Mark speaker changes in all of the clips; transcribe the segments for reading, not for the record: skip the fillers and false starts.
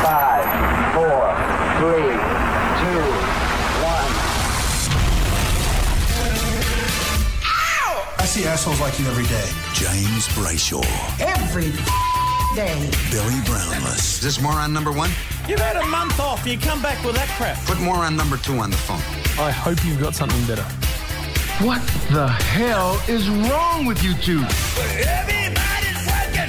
Speaker 1: 5, 4, 3, 2, 1.
Speaker 2: I see assholes like you every day.
Speaker 3: James Brayshaw.
Speaker 4: Every day.
Speaker 3: Billy Brownless.
Speaker 5: Is this moron number one?
Speaker 6: You've had a month off. You come back with that crap.
Speaker 5: Put moron number 2 on the phone.
Speaker 7: I hope you've got something better.
Speaker 2: What the hell is wrong with you two?
Speaker 8: Everybody's working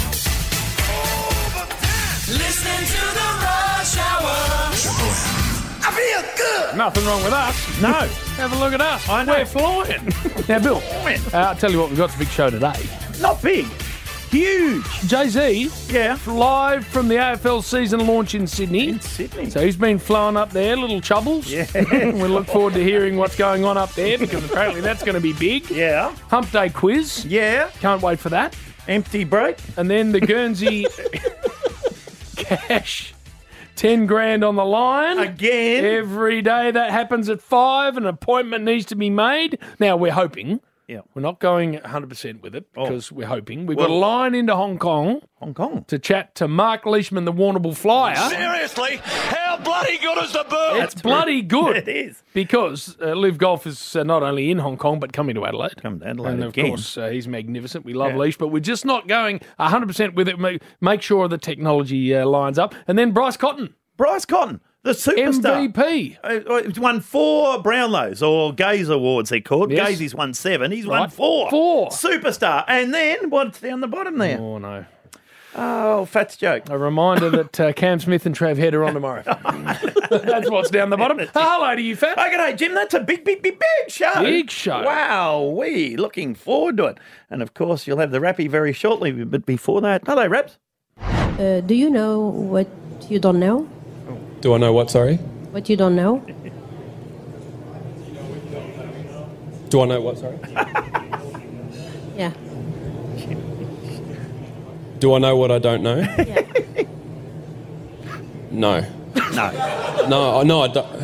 Speaker 8: overtime. Listening to the Rush Hour.
Speaker 3: Triple M.
Speaker 8: I feel good.
Speaker 7: Nothing wrong with us.
Speaker 6: No.
Speaker 7: Have a look at us.
Speaker 6: I know.
Speaker 7: We're flying. Now, Bill, I'll tell you what, we've got a big show today.
Speaker 6: Not big. Huge.
Speaker 7: Jay-Z,
Speaker 6: Yeah.
Speaker 7: live from the AFL season launch in Sydney.
Speaker 6: In Sydney.
Speaker 7: So he's been flown up there, little chubbles.
Speaker 6: Yeah.
Speaker 7: We look forward to hearing what's going on up there because apparently that's going to be big.
Speaker 6: Yeah.
Speaker 7: Hump Day quiz.
Speaker 6: Yeah.
Speaker 7: Can't wait for that.
Speaker 6: Empty break.
Speaker 7: And then the Guernsey cash. 10 grand on the line.
Speaker 6: Again.
Speaker 7: Every day that happens at 5. An appointment needs to be made. Now, we're hoping.
Speaker 6: Yeah.
Speaker 7: We're not going 100% with it because we're hoping. We've got a
Speaker 6: Well-
Speaker 7: line into Hong Kong
Speaker 6: Hong Kong.
Speaker 7: to chat to Mark Leishman, the Warrnambool Flyer.
Speaker 8: Seriously, how bloody good is the bird?
Speaker 7: It's bloody good.
Speaker 6: It is.
Speaker 7: Because Live Golf is not only in Hong Kong but coming to Adelaide.
Speaker 6: Come to Adelaide
Speaker 7: And of
Speaker 6: again.
Speaker 7: course, he's magnificent. We love Leish, but we're just not going 100% with it. Make sure the technology lines up. And then Bryce Cotton,
Speaker 6: Bryce Cotton, the superstar.
Speaker 7: MVP.
Speaker 6: He's won 4 Brownlows, or Gaze Awards they're called.
Speaker 7: Yes.
Speaker 6: Gaze, he's won 7. He's won
Speaker 7: Right.
Speaker 6: 4.
Speaker 7: 4.
Speaker 6: Superstar. And then, what's down the bottom there?
Speaker 7: Oh, no.
Speaker 6: Oh, Fats joke.
Speaker 7: A reminder that Cam Smith and Trav Head are on tomorrow. That's what's down the bottom. Hello to you, Fat.
Speaker 6: Okay, Jim, that's a big show.
Speaker 7: Big show.
Speaker 6: Wow, looking forward to it. And, of course, you'll have the Rappy very shortly, but before that, hello, Raps.
Speaker 9: Do you know what you don't know?
Speaker 10: Do I know what, sorry?
Speaker 9: What you don't know?
Speaker 10: Do I know what, sorry?
Speaker 9: Yeah.
Speaker 10: Do I know what I don't know?
Speaker 9: Yeah.
Speaker 10: No.
Speaker 6: No.
Speaker 10: No, I don't.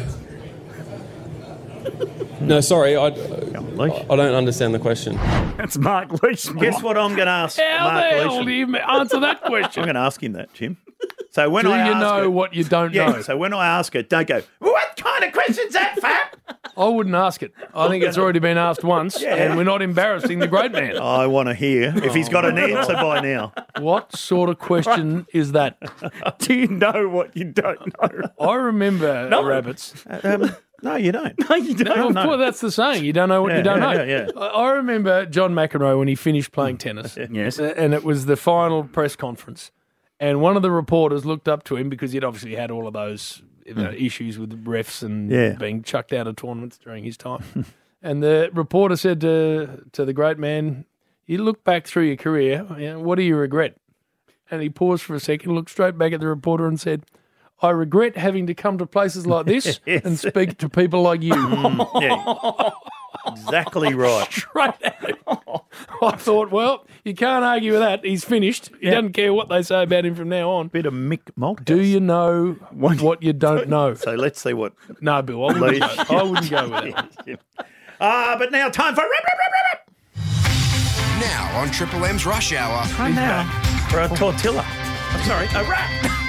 Speaker 10: No, sorry, I don't understand the question.
Speaker 6: That's Mark Leishman. Guess what I'm going to ask
Speaker 7: How
Speaker 6: Mark
Speaker 7: the hell
Speaker 6: Leishman?
Speaker 7: do you answer that
Speaker 6: I'm
Speaker 7: question?
Speaker 6: going to ask him that, Jim. So when
Speaker 7: Do
Speaker 6: I
Speaker 7: you
Speaker 6: ask
Speaker 7: know
Speaker 6: it,
Speaker 7: what you don't know?
Speaker 6: so when I ask it, don't go, what kind of question's that, Fat?
Speaker 7: I wouldn't ask it. I think it's already been asked once, and we're not embarrassing the great man.
Speaker 6: I want to hear if he's got an answer by now.
Speaker 7: What sort of question is that?
Speaker 6: Do you know what you don't know?
Speaker 7: I remember rabbits.
Speaker 6: No, you don't. No, you don't.
Speaker 7: No, of course, that's the saying. You don't know what you don't know.
Speaker 6: Yeah.
Speaker 7: I remember John McEnroe when he finished playing tennis.
Speaker 6: Yes.
Speaker 7: And it was the final press conference. And one of the reporters looked up to him because he'd obviously had all of those issues with refs and being chucked out of tournaments during his time. And the reporter said to the great man, you look back through your career, what do you regret? And he paused for a second, looked straight back at the reporter and said, I regret having to come to places like this and speak to people like you.
Speaker 6: Yeah. Exactly right.
Speaker 7: Straight at him. I thought, well, you can't argue with that. He's finished. He doesn't care what they say about him from now on.
Speaker 6: Bit of Mick Malthouse.
Speaker 7: Do you know what you don't know?
Speaker 6: So let's see what.
Speaker 7: No, Bill, I wouldn't go with it.
Speaker 6: But now time for rap.
Speaker 3: Now on Triple M's Rush Hour.
Speaker 6: Time now for a tortilla. I'm sorry, a rap.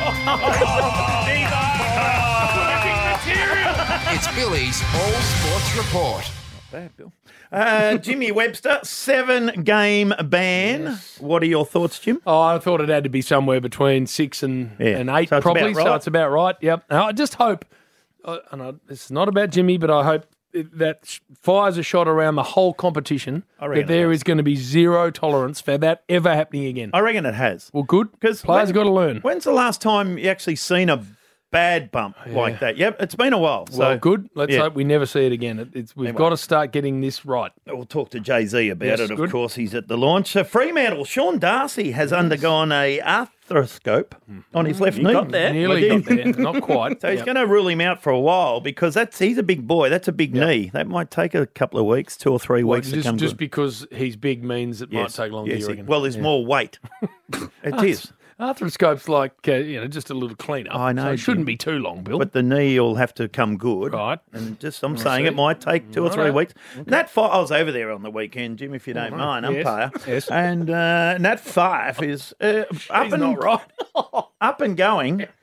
Speaker 3: It's Billy's All Sports Report.
Speaker 6: Bad, Bill. Jimmy Webster, 7-game ban. Yes. What are your thoughts, Jim?
Speaker 7: Oh, I thought it had to be somewhere between 6 and 8,
Speaker 6: so
Speaker 7: probably.
Speaker 6: About right.
Speaker 7: So it's about right. Yep. And I just hope, it's not about Jimmy, but I hope that fires a shot around the whole competition that there is going to be zero tolerance for that ever happening again.
Speaker 6: I reckon it has.
Speaker 7: Well, good. Because players got to learn.
Speaker 6: When's the last time you actually seen a bad bump like that? Yep, it's been a while.
Speaker 7: Well, good. Let's hope we never see it again. We've got to start getting this right.
Speaker 6: We'll talk to Jay-Z about it, of course. He's at the launch. Fremantle, Sean Darcy has undergone a arthroscope on his left knee.
Speaker 7: Got there. Nearly got there. Not quite.
Speaker 6: So he's going to rule him out for a while because he's a big boy. That's a big knee. That might take a couple of weeks, 2 or 3 weeks to come
Speaker 7: just
Speaker 6: good.
Speaker 7: because he's big means it might take longer, you reckon?
Speaker 6: Well, there's more weight. It is.
Speaker 7: Arthroscope's like, just a little clean-up.
Speaker 6: I know.
Speaker 7: So it shouldn't be too long, Bill.
Speaker 6: But the knee will have to come good.
Speaker 7: Right.
Speaker 6: And I'm saying it might take 2 or 3 weeks. Okay. Nat Fife, I was over there on the weekend, Jim, if you don't mind, umpire.
Speaker 7: Yes.
Speaker 6: And Nat Fife is up and going.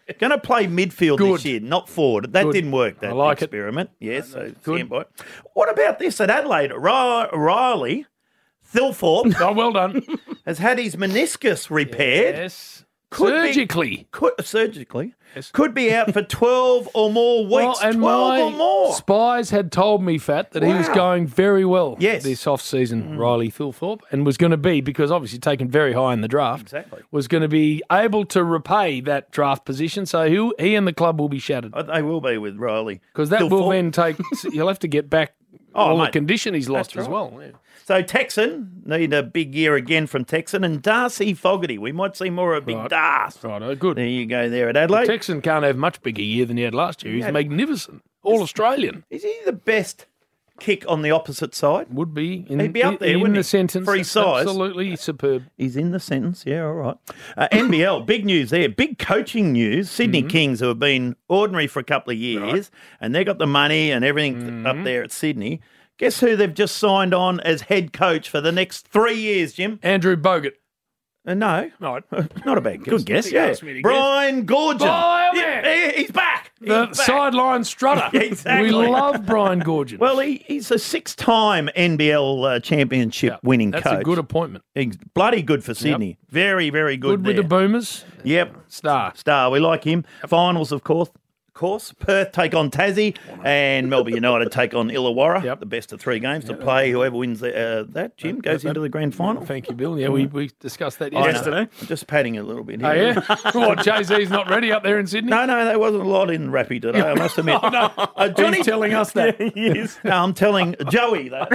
Speaker 6: Going to play midfield this year, not forward. That didn't work, that
Speaker 7: I like
Speaker 6: experiment. Yes, so stand by. What about this at Adelaide? Riley Thilthorpe.
Speaker 7: Oh, well done.
Speaker 6: Has had his meniscus repaired.
Speaker 7: Yes.
Speaker 6: Surgically. Could be out for 12 or more weeks.
Speaker 7: Well, and
Speaker 6: 12 or more.
Speaker 7: Spies had told me, Fat, that he was going very well this off-season, Riley Thilthorpe, and was going to be, because obviously taken very high in the draft, was going to be able to repay that draft position, so he and the club will be shattered.
Speaker 6: They will be with Riley.
Speaker 7: Because that will then take, you'll have to get back the condition he's lost as well. Yeah.
Speaker 6: So Texan, need a big year again from Texan, and Darcy Fogarty. We might see more of Big Darce.
Speaker 7: Right, good.
Speaker 6: There you go there at Adelaide.
Speaker 7: The Texan can't have much bigger year than he had last year. He's magnificent. All-Australian.
Speaker 6: Is he the best kick on the opposite side?
Speaker 7: Would be.
Speaker 6: He'd be up there, wouldn't he?
Speaker 7: Sentence.
Speaker 6: For his size.
Speaker 7: Absolutely superb.
Speaker 6: He's in the sentence, yeah, all right. NBL, big news there. Big coaching news. Sydney Kings, who have been ordinary for a couple of years, and they got the money and everything up there at Sydney. Guess who they've just signed on as head coach for the next 3 years, Jim?
Speaker 7: Andrew Bogut.
Speaker 6: No.
Speaker 7: Right.
Speaker 6: Not a bad guess. Good guess, yeah. Brian Goorjian.
Speaker 7: Oh, man.
Speaker 6: Yeah, he's back.
Speaker 7: The sideline strutter.
Speaker 6: Exactly.
Speaker 7: We love Brian Goorjian.
Speaker 6: Well, he's a 6-time NBL championship winning coach.
Speaker 7: That's a good appointment.
Speaker 6: He's bloody good for Sydney. Very, very good.
Speaker 7: Good with the Boomers.
Speaker 6: Yep.
Speaker 7: Star.
Speaker 6: We like him. Finals, of course. Perth take on Tassie and Melbourne United take on Illawarra. The best of 3 games to play. Whoever wins that, Jim, goes into the grand final.
Speaker 7: Thank you, Bill. Yeah, we discussed that yesterday.
Speaker 6: I'm just padding it a little bit here.
Speaker 7: Oh, yeah? What, Jay-Z's not ready up there in Sydney?
Speaker 6: No, there wasn't a lot in Rappy today, I must admit.
Speaker 7: Johnny's telling us that.
Speaker 6: Yes. No, I'm telling Joey that.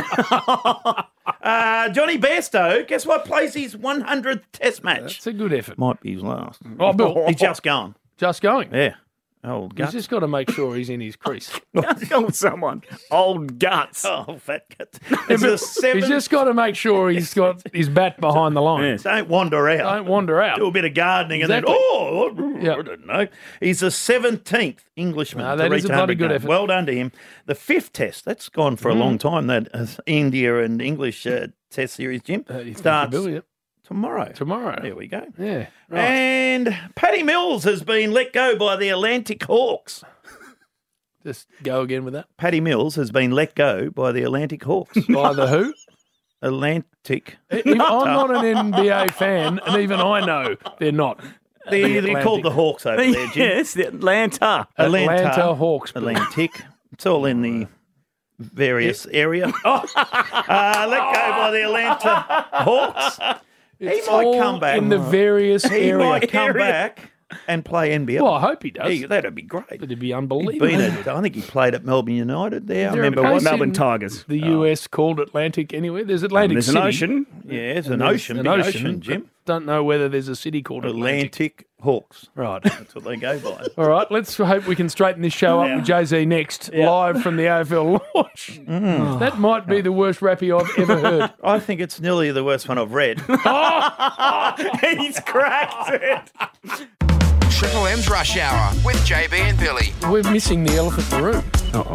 Speaker 6: Johnny Bairstow, guess what, plays his 100th Test match.
Speaker 7: That's a good effort.
Speaker 6: Might be his last.
Speaker 7: Oh, Bill.
Speaker 6: He's just going.
Speaker 7: Just going?
Speaker 6: Yeah. Old guts.
Speaker 7: He's just got to make sure he's in his crease.
Speaker 11: Tell someone. Old guts.
Speaker 6: Oh, fat guts.
Speaker 7: He's just got to make sure he's got his bat behind the line.
Speaker 6: Yes. Don't wander out. Do a bit of gardening and then, I don't know. He's the 17th Englishman to reach 100 good effort. Well done to him. The 5th Test, that's gone for a long time, that India and English Test series, Jim. Starts tomorrow. There we go.
Speaker 7: Yeah. Right.
Speaker 6: And Paddy Mills has been let go by the Atlantic Hawks.
Speaker 7: Just go again with that.
Speaker 6: Paddy Mills has been let go by the Atlantic Hawks.
Speaker 7: By the who?
Speaker 6: Atlantic.
Speaker 7: I'm not an NBA fan, and even I know they're not.
Speaker 6: They're called the Hawks over there, Jim.
Speaker 11: Yes, the Atlanta
Speaker 7: Hawks.
Speaker 6: Atlantic. It's all in the various area. Let go by the Atlanta Hawks. He might come back
Speaker 7: in the various area.
Speaker 6: He might come back and play NBL.
Speaker 7: Well, I hope he does.
Speaker 6: That'd be great.
Speaker 7: It'd be unbelievable.
Speaker 6: I think he played at Melbourne United there. I remember
Speaker 11: Melbourne Tigers.
Speaker 7: The US called Atlantic anyway. There's Atlantic City.
Speaker 11: There's an ocean.
Speaker 6: Yeah, it's an ocean. Big ocean, Jim.
Speaker 7: Don't know whether there's a city called
Speaker 6: Atlantic Hawks.
Speaker 7: Right.
Speaker 6: That's what they go by.
Speaker 7: All right, let's hope we can straighten this show up with Jay-Z next, live from the AFL launch. That might be the worst rappy I've ever heard.
Speaker 6: I think it's nearly the worst one I've read.
Speaker 11: He's cracked it.
Speaker 3: Triple M's Rush Hour with JB and Billy.
Speaker 7: We're missing the elephant in the room.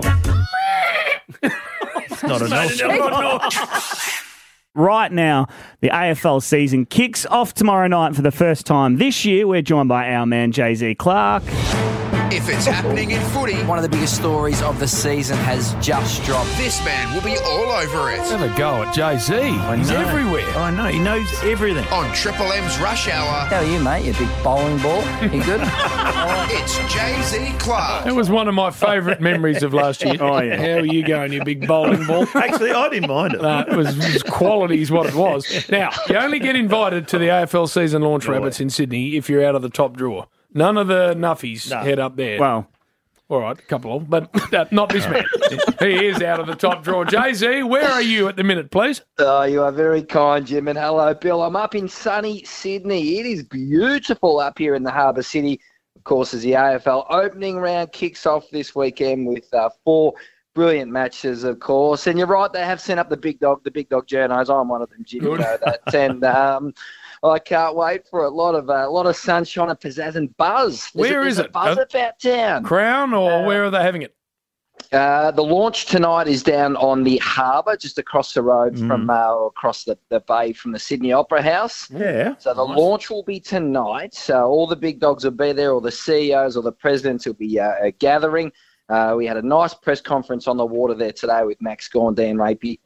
Speaker 6: It's not an elephant.
Speaker 11: Right now, the AFL season kicks off tomorrow night for the first time this year. We're joined by our man, Jay-Z Clark.
Speaker 3: If it's happening in footy,
Speaker 12: one of the biggest stories of the season has just dropped.
Speaker 3: This man will be all over it.
Speaker 7: Have a go at Jay-Z. He's everywhere.
Speaker 6: I know. He knows everything.
Speaker 3: On Triple M's Rush Hour.
Speaker 12: How are you, mate? You big bowling ball. You good?
Speaker 3: It's Jay-Z Clark.
Speaker 7: That was one of my favourite memories of last year.
Speaker 11: Oh, yeah.
Speaker 7: How are you going, you big bowling ball?
Speaker 6: Actually, I didn't mind it.
Speaker 7: It was quality is what it was. Now, you only get invited to the AFL season launch rabbits in Sydney if you're out of the top drawer. None of the nuffies head up there.
Speaker 11: Well,
Speaker 7: all right, a couple of them, but not this man. He is out of the top drawer. Jay-Z, where are you at the minute, please?
Speaker 13: You are very kind, Jim, and hello, Bill. I'm up in sunny Sydney. It is beautiful up here in the Harbour City. Of course, as the AFL opening round kicks off this weekend with 4 brilliant matches, of course. And you're right, they have sent up the big dog journos. I'm one of them, Jim. You know that. And I can't wait for a lot of sunshine and pizzazz and buzz.
Speaker 7: Where is
Speaker 13: it? Buzz about town.
Speaker 7: Crown or where are they having it?
Speaker 13: The launch tonight is down on the harbour, just across the road from across the bay from the Sydney Opera House.
Speaker 6: Yeah.
Speaker 13: So the launch will be tonight. So all the big dogs will be there, all the CEOs or the presidents will be gathering. We had a nice press conference on the water there today with Max Gawn, Dane Rampy,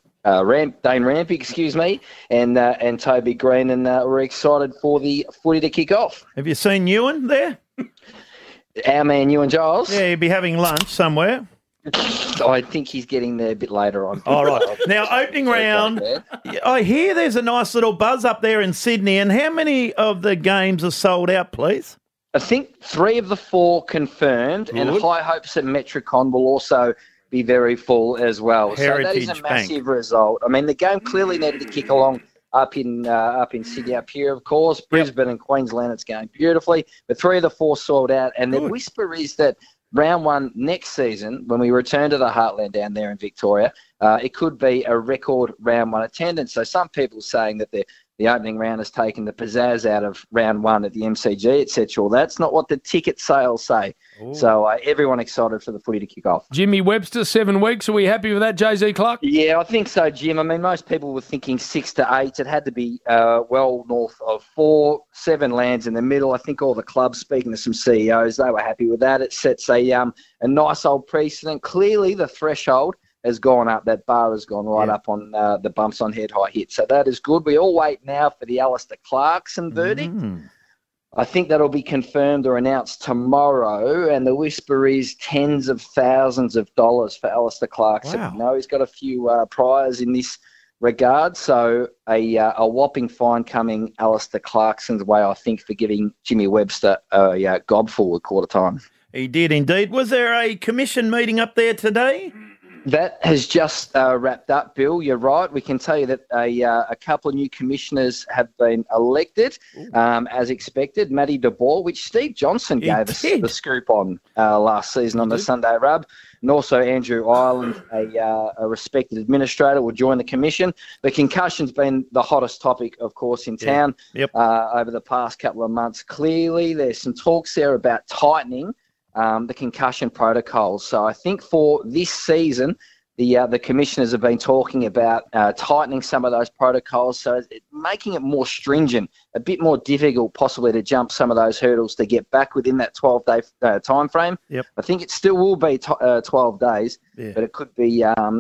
Speaker 13: and Toby Green, and we're excited for the footy to kick off.
Speaker 6: Have you seen Ewan there?
Speaker 13: Our man, Ewan Giles?
Speaker 6: Yeah, he'll be having lunch somewhere.
Speaker 13: I think he's getting there a bit later on.
Speaker 6: All right. Now, opening round, I hear there's a nice little buzz up there in Sydney. And how many of the games are sold out, please?
Speaker 13: I think 3 of the 4 confirmed, and high hopes that Metricon will also be very full as well.
Speaker 6: Heritage
Speaker 13: so that is a massive
Speaker 6: Bank.
Speaker 13: result. I mean, the game clearly needed to kick along up in Sydney, up here, of course. Brisbane and Queensland, it's going beautifully. But 3 of the 4 sold out. And the whisper is that round 1 next season, when we return to the Heartland down there in Victoria, it could be a record round 1 attendance. So some people are saying that the opening round has taken the pizzazz out of round 1 at the MCG, etc. Well, that's not what the ticket sales say. Ooh. So everyone excited for the footy to kick off.
Speaker 7: Jimmy Webster, 7 weeks. Are we happy with that, Jay-Z Clark?
Speaker 13: Yeah, I think so, Jim. I mean, most people were thinking 6 to 8. It had to be well north of 4, 7 lands in the middle. I think all the clubs, speaking to some CEOs, they were happy with that. It sets a nice old precedent. Clearly, the threshold has gone up. That bar has gone right up on the bumps on head high hit. So that is good. We all wait now for the Alistair Clarkson verdict. I think that'll be confirmed or announced tomorrow. And the whisper is tens of thousands of dollars for Alistair Clarkson.
Speaker 6: Wow.
Speaker 13: You know, he's got a few priors in this regard. So a whopping fine coming Alistair Clarkson's way, I think, for giving Jimmy Webster a gobful at quarter time.
Speaker 6: He did indeed. Was there a commission meeting up there today?
Speaker 13: That has just wrapped up, Bill. You're right. We can tell you that a couple of new commissioners have been elected, as expected. Matty DeBoer, which Steve Johnson gave us the scoop on last season on the Sunday Rub. And also Andrew Ireland, a respected administrator, will join the commission. The concussion's been the hottest topic, of course, in town over the past couple of months. Clearly, there's some talks there about tightening the concussion protocols. So I think for this season, the commissioners have been talking about tightening some of those protocols, so making it more stringent, a bit more difficult possibly to jump some of those hurdles to get back within that 12-day time frame. I think it still will be 12 days, but it could be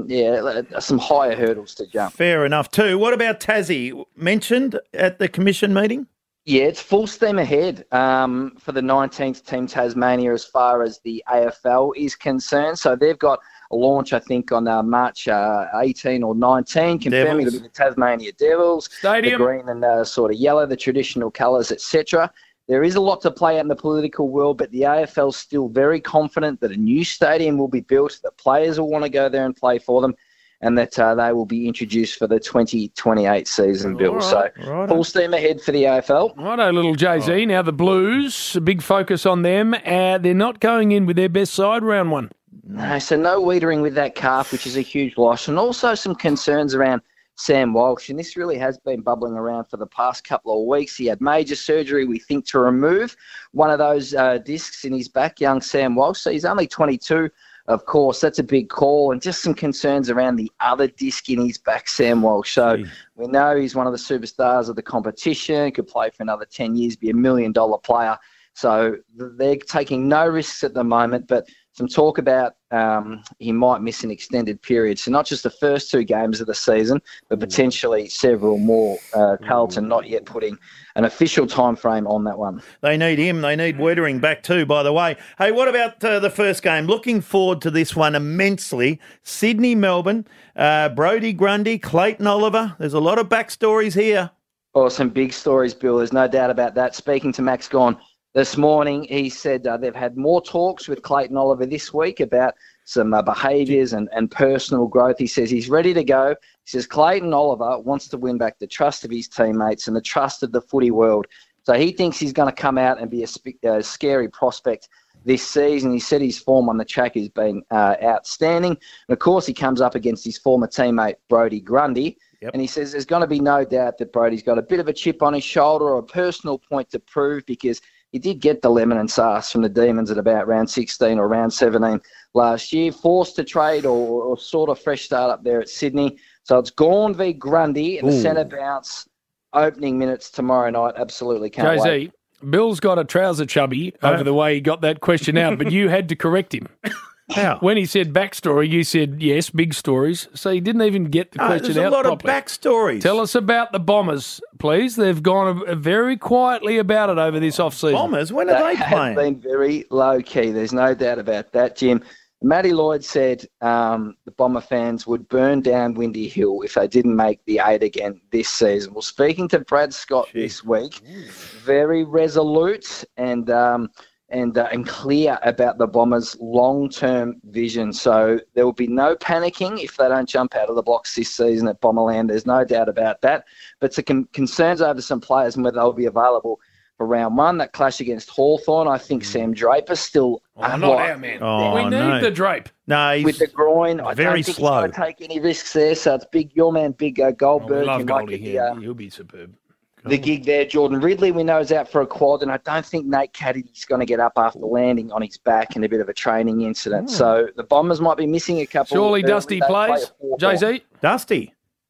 Speaker 13: some higher hurdles to jump.
Speaker 6: Fair enough too. What about Tassie? Mentioned at the commission meeting?
Speaker 13: Yeah, it's full steam ahead for the 19th team Tasmania as far as the AFL is concerned. So they've got a launch, I think, on March 18 or 19, confirming it'll be the Tasmania Devils,
Speaker 7: Stadium.
Speaker 13: The green and sort of yellow, the traditional colours, etc. There is a lot to play out in the political world, but the AFL's still very confident that a new stadium will be built, that players will want to go there and play for them, and that they will be introduced for the 2028 season, Bill. So full steam ahead for the AFL.
Speaker 7: Righto, little Jay-Z. Now the Blues, a big focus on them. They're not going in with their best side round 1.
Speaker 13: No, so no Wiedering with that calf, which is a huge loss, and also some concerns around Sam Walsh, and this really has been bubbling around for the past couple of weeks. He had major surgery, we think, to remove one of those discs in his back, young Sam Walsh. So he's only 22. Of course, that's a big call, and just some concerns around the other disc in his back, Sam Walsh. So we know he's one of the superstars of the competition, could play for another 10 years, be $1 million player. So they're taking no risks at the moment, but some talk about he might miss an extended period. So not just the first 2 games of the season, but potentially several more. Carlton not yet putting an official time frame on that one.
Speaker 6: They need him. They need Wiedering back too, by the way. Hey, what about the first game? Looking forward to this one immensely. Sydney, Melbourne, Brodie Grundy, Clayton Oliver. There's a lot of backstories here.
Speaker 13: Oh, some big stories, Bill. There's no doubt about that. Speaking to Max Gawn this morning, he said they've had more talks with Clayton Oliver this week about some behaviours and personal growth. He says he's ready to go. He says Clayton Oliver wants to win back the trust of his teammates and the trust of the footy world. So he thinks he's going to come out and be a scary prospect this season. He said his form on the track has been outstanding. And, of course, he comes up against his former teammate, Brodie Grundy. And he says there's going to be no doubt that Brodie's got a bit of a chip on his shoulder or a personal point to prove because He did get the lemon and sauce from the Demons at about round 16 or round 17 last year. Forced to trade or sort of fresh start up there at Sydney. So it's Gawn v Grundy and the centre bounce opening minutes tomorrow night. Absolutely can't wait.
Speaker 7: Bill's got a trouser chubby over the way he got that question out, but you had to correct him.
Speaker 6: How?
Speaker 7: When he said backstory, you said, yes, big stories. So he didn't even get the question out
Speaker 6: properly. There's a lot
Speaker 7: properly.
Speaker 6: of backstories.
Speaker 7: Tell us about the Bombers, please. They've gone very quietly about it over this off-season.
Speaker 6: Bombers? When are they playing?
Speaker 13: They've been very low-key. There's no doubt about that, Jim. Matty Lloyd said the Bomber fans would burn down Windy Hill if they didn't make the 8 again this season. Well, speaking to Brad Scott this week, very resolute and clear about the Bombers' long-term vision. So there will be no panicking if they don't jump out of the blocks this season at Bomberland. There's no doubt about that. But concerns over some players and whether they'll be available for round 1. That clash against Hawthorn, I think Sam Draper's still...
Speaker 7: not our man. We need the Drape.
Speaker 6: No, he's
Speaker 13: with the groin. I
Speaker 6: very
Speaker 13: don't think
Speaker 6: slow.
Speaker 13: he's going to take any risks there. So it's your man, Big Goldberg.
Speaker 7: We love
Speaker 13: who
Speaker 7: Goldie
Speaker 13: might get
Speaker 7: here. He'll be superb.
Speaker 13: The gig there. Jordan Ridley, we know, is out for a quad, and I don't think Nate Caddidy's going to get up after landing on his back in a bit of a training incident. So the Bombers might be missing a couple.
Speaker 7: Surely Dusty plays? Jay-Z?
Speaker 6: Dusty?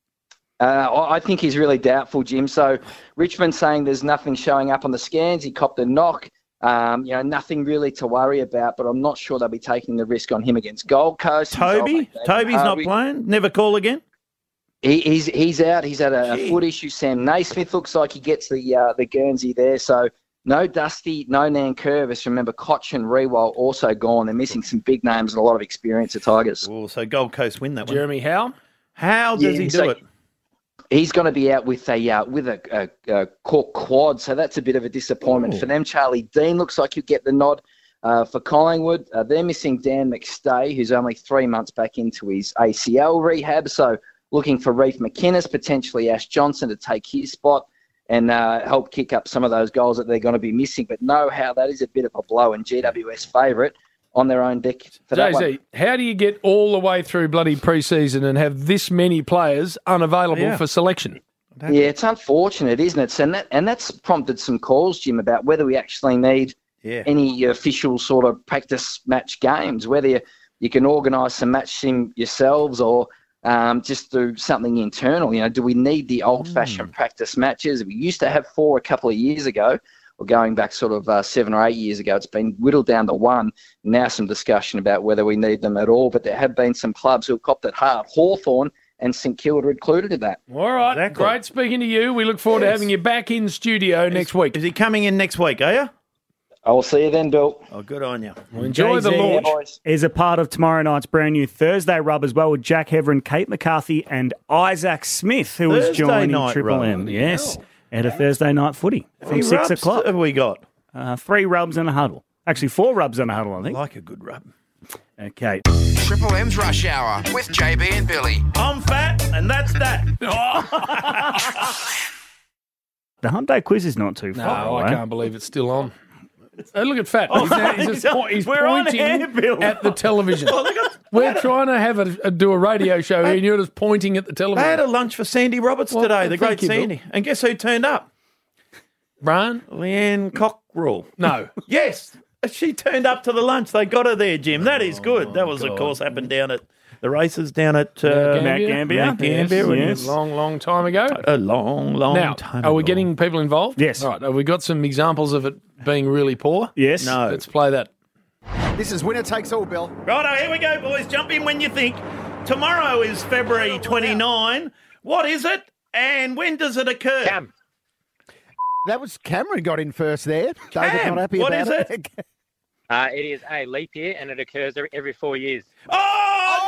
Speaker 13: I think he's really doubtful, Jim. So Richmond saying there's nothing showing up on the scans. He copped a knock. Nothing really to worry about, but I'm not sure they'll be taking the risk on him against Gold Coast.
Speaker 6: Toby's not playing? Never call again?
Speaker 13: He's out. He's had a foot issue. Sam Naismith looks like he gets the Guernsey there. So no Dusty, no Nankervis. Remember, Koch and Rewald also gone. They're missing some big names and a lot of experience at Tigers.
Speaker 6: Oh, so Gold Coast win that one.
Speaker 7: Jeremy Howe?
Speaker 6: How does he do it?
Speaker 13: He's going to be out with a cork quad, so that's a bit of a disappointment for them. Charlie Dean looks like he'll get the nod for Collingwood. They're missing Dan McStay, who's only 3 months back into his ACL rehab, so looking for Reef McInnes, potentially Ash Johnson to take his spot and help kick up some of those goals that they're going to be missing. But no, how that is a bit of a blow, and GWS favourite on their own deck for that one.
Speaker 7: How do you get all the way through bloody pre-season and have this many players unavailable for selection?
Speaker 13: Yeah, it's unfortunate, isn't it? And that's prompted some calls, Jim, about whether we actually need any official sort of practice match games, whether you can organise some match sim yourselves or just do something internal. Do we need the old-fashioned practice matches? We used to have 4 a couple of years ago. Or going back sort of 7 or 8 years ago, it's been whittled down to 1. Now some discussion about whether we need them at all. But there have been some clubs who have copped it hard. Hawthorn and St Kilda included in that.
Speaker 7: All right, Great speaking to you. We look forward to having you back in studio next week.
Speaker 6: Is he coming in next week, are you?
Speaker 13: I'll see you then, Bill.
Speaker 6: Oh, good on you.
Speaker 7: Well, enjoy the launch.
Speaker 11: Is a part of tomorrow night's brand new Thursday rub as well with Jack Heverin, Kate McCarthy and Isaac Smith, who is joining Triple M. Yes. At a Thursday night footy from 6 o'clock.
Speaker 6: Have we got?
Speaker 11: 3 rubs and a huddle. Actually, 4 rubs and a huddle, I think.
Speaker 6: I like a good rub.
Speaker 11: Okay.
Speaker 3: Triple M's Rush Hour with JB and Billy.
Speaker 6: I'm fat, and that's that.
Speaker 11: The Hump Day quiz is not too far away.
Speaker 7: I can't believe it's still on. Look at Fat. He's
Speaker 11: We're on
Speaker 7: pointing
Speaker 11: air, Bill.
Speaker 7: at the television. We're trying to have do a radio show here, and you're just pointing at the television.
Speaker 6: I had a lunch for Sandy Roberts today, the great Sandy. And guess who turned up?
Speaker 7: Brian?
Speaker 6: Leanne Cockrell.
Speaker 7: No.
Speaker 6: Yes. She turned up to the lunch. They got her there, Jim. That is good. That was, of course, happened down at the races down at
Speaker 11: Mount Gambier.
Speaker 7: Yes. Long time ago.
Speaker 6: A long time ago.
Speaker 7: Are we getting people involved?
Speaker 11: Yes.
Speaker 7: All right. Have we got some examples of it being really poor?
Speaker 11: Yes.
Speaker 6: No.
Speaker 7: Let's play that.
Speaker 14: This is winner takes all, Bill.
Speaker 6: Righto, here we go, boys. Jump in when you think. Tomorrow is February 29. What is it? And when does it occur?
Speaker 14: Cam. That was Cameron got in first there. David not happy
Speaker 6: what
Speaker 14: about
Speaker 6: is it?
Speaker 15: It is a leap year, and it occurs every 4 years.
Speaker 6: Oh,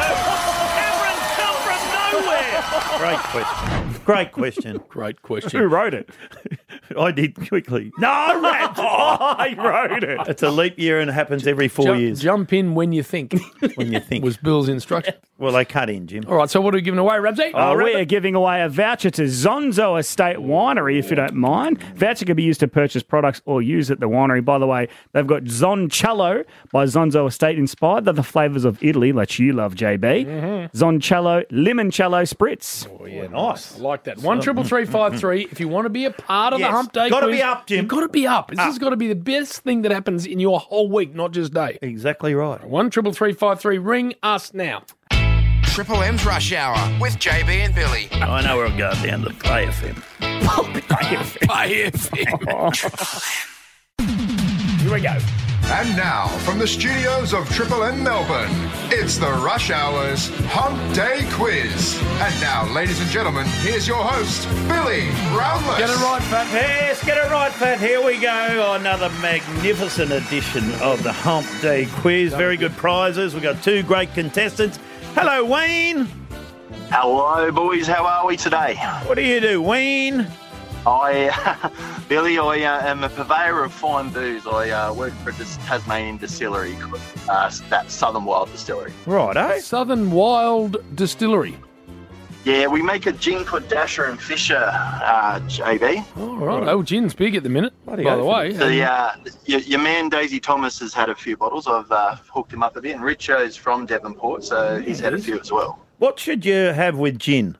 Speaker 6: no! Cameron's come from nowhere. Great question.
Speaker 7: Great question.
Speaker 11: Who wrote it?
Speaker 6: I did quickly.
Speaker 11: No, I wrote it.
Speaker 6: It's a leap year and it happens every 4 years.
Speaker 7: Jump in when you think.
Speaker 6: When you think.
Speaker 7: Was Bill's instruction.
Speaker 6: Well, they cut in, Jim.
Speaker 7: All right, so what are we giving away, Rabsy?
Speaker 11: We are giving away a voucher to Zonzo Estate Winery, if you don't mind. Voucher can be used to purchase products or use at the winery. By the way, they've got Zoncello by Zonzo Estate inspired. They're the flavours of Italy, like you love, JB. Zoncello Limoncello Spritz.
Speaker 6: Oh, yeah, nice.
Speaker 7: I like like that. 133353. If you want to be a part of the
Speaker 6: Yes.
Speaker 7: Hump Day
Speaker 6: Gotta
Speaker 7: quiz,
Speaker 6: be up, Jim.
Speaker 7: You've got to be up. This has got to be the best thing that happens in your whole week, not just day.
Speaker 6: Exactly right.
Speaker 7: 133353. Ring us now.
Speaker 3: Triple M's Rush Hour with JB and Billy.
Speaker 6: I know we're going down to Play FM.
Speaker 7: Play FM. Here we go.
Speaker 16: And now, from the studios of Triple M Melbourne, it's the Rush Hour's Hump Day Quiz. And now, ladies and gentlemen, here's your host, Billy Brownless.
Speaker 6: Get it right, Fat. Yes, get it right, Fat. Here we go. Another magnificent edition of the Hump Day Quiz. Very good prizes. We've got two great contestants. Hello, Wayne.
Speaker 17: Hello, boys. How are we today?
Speaker 6: What do you do, Wayne?
Speaker 17: Billy, I am a purveyor of fine booze. I work for this Tasmanian distillery, that Southern Wild Distillery.
Speaker 6: Right, eh?
Speaker 7: Southern Wild Distillery.
Speaker 17: Yeah, we make a gin called Dasher and Fisher, JB.
Speaker 7: Oh, right. Oh, gin's big at the minute, by the way.
Speaker 17: Your man Daisy Thomas has had a few bottles. I've hooked him up a bit. And Richo's from Devonport, so he's had a few as well.
Speaker 6: What should you have with gin?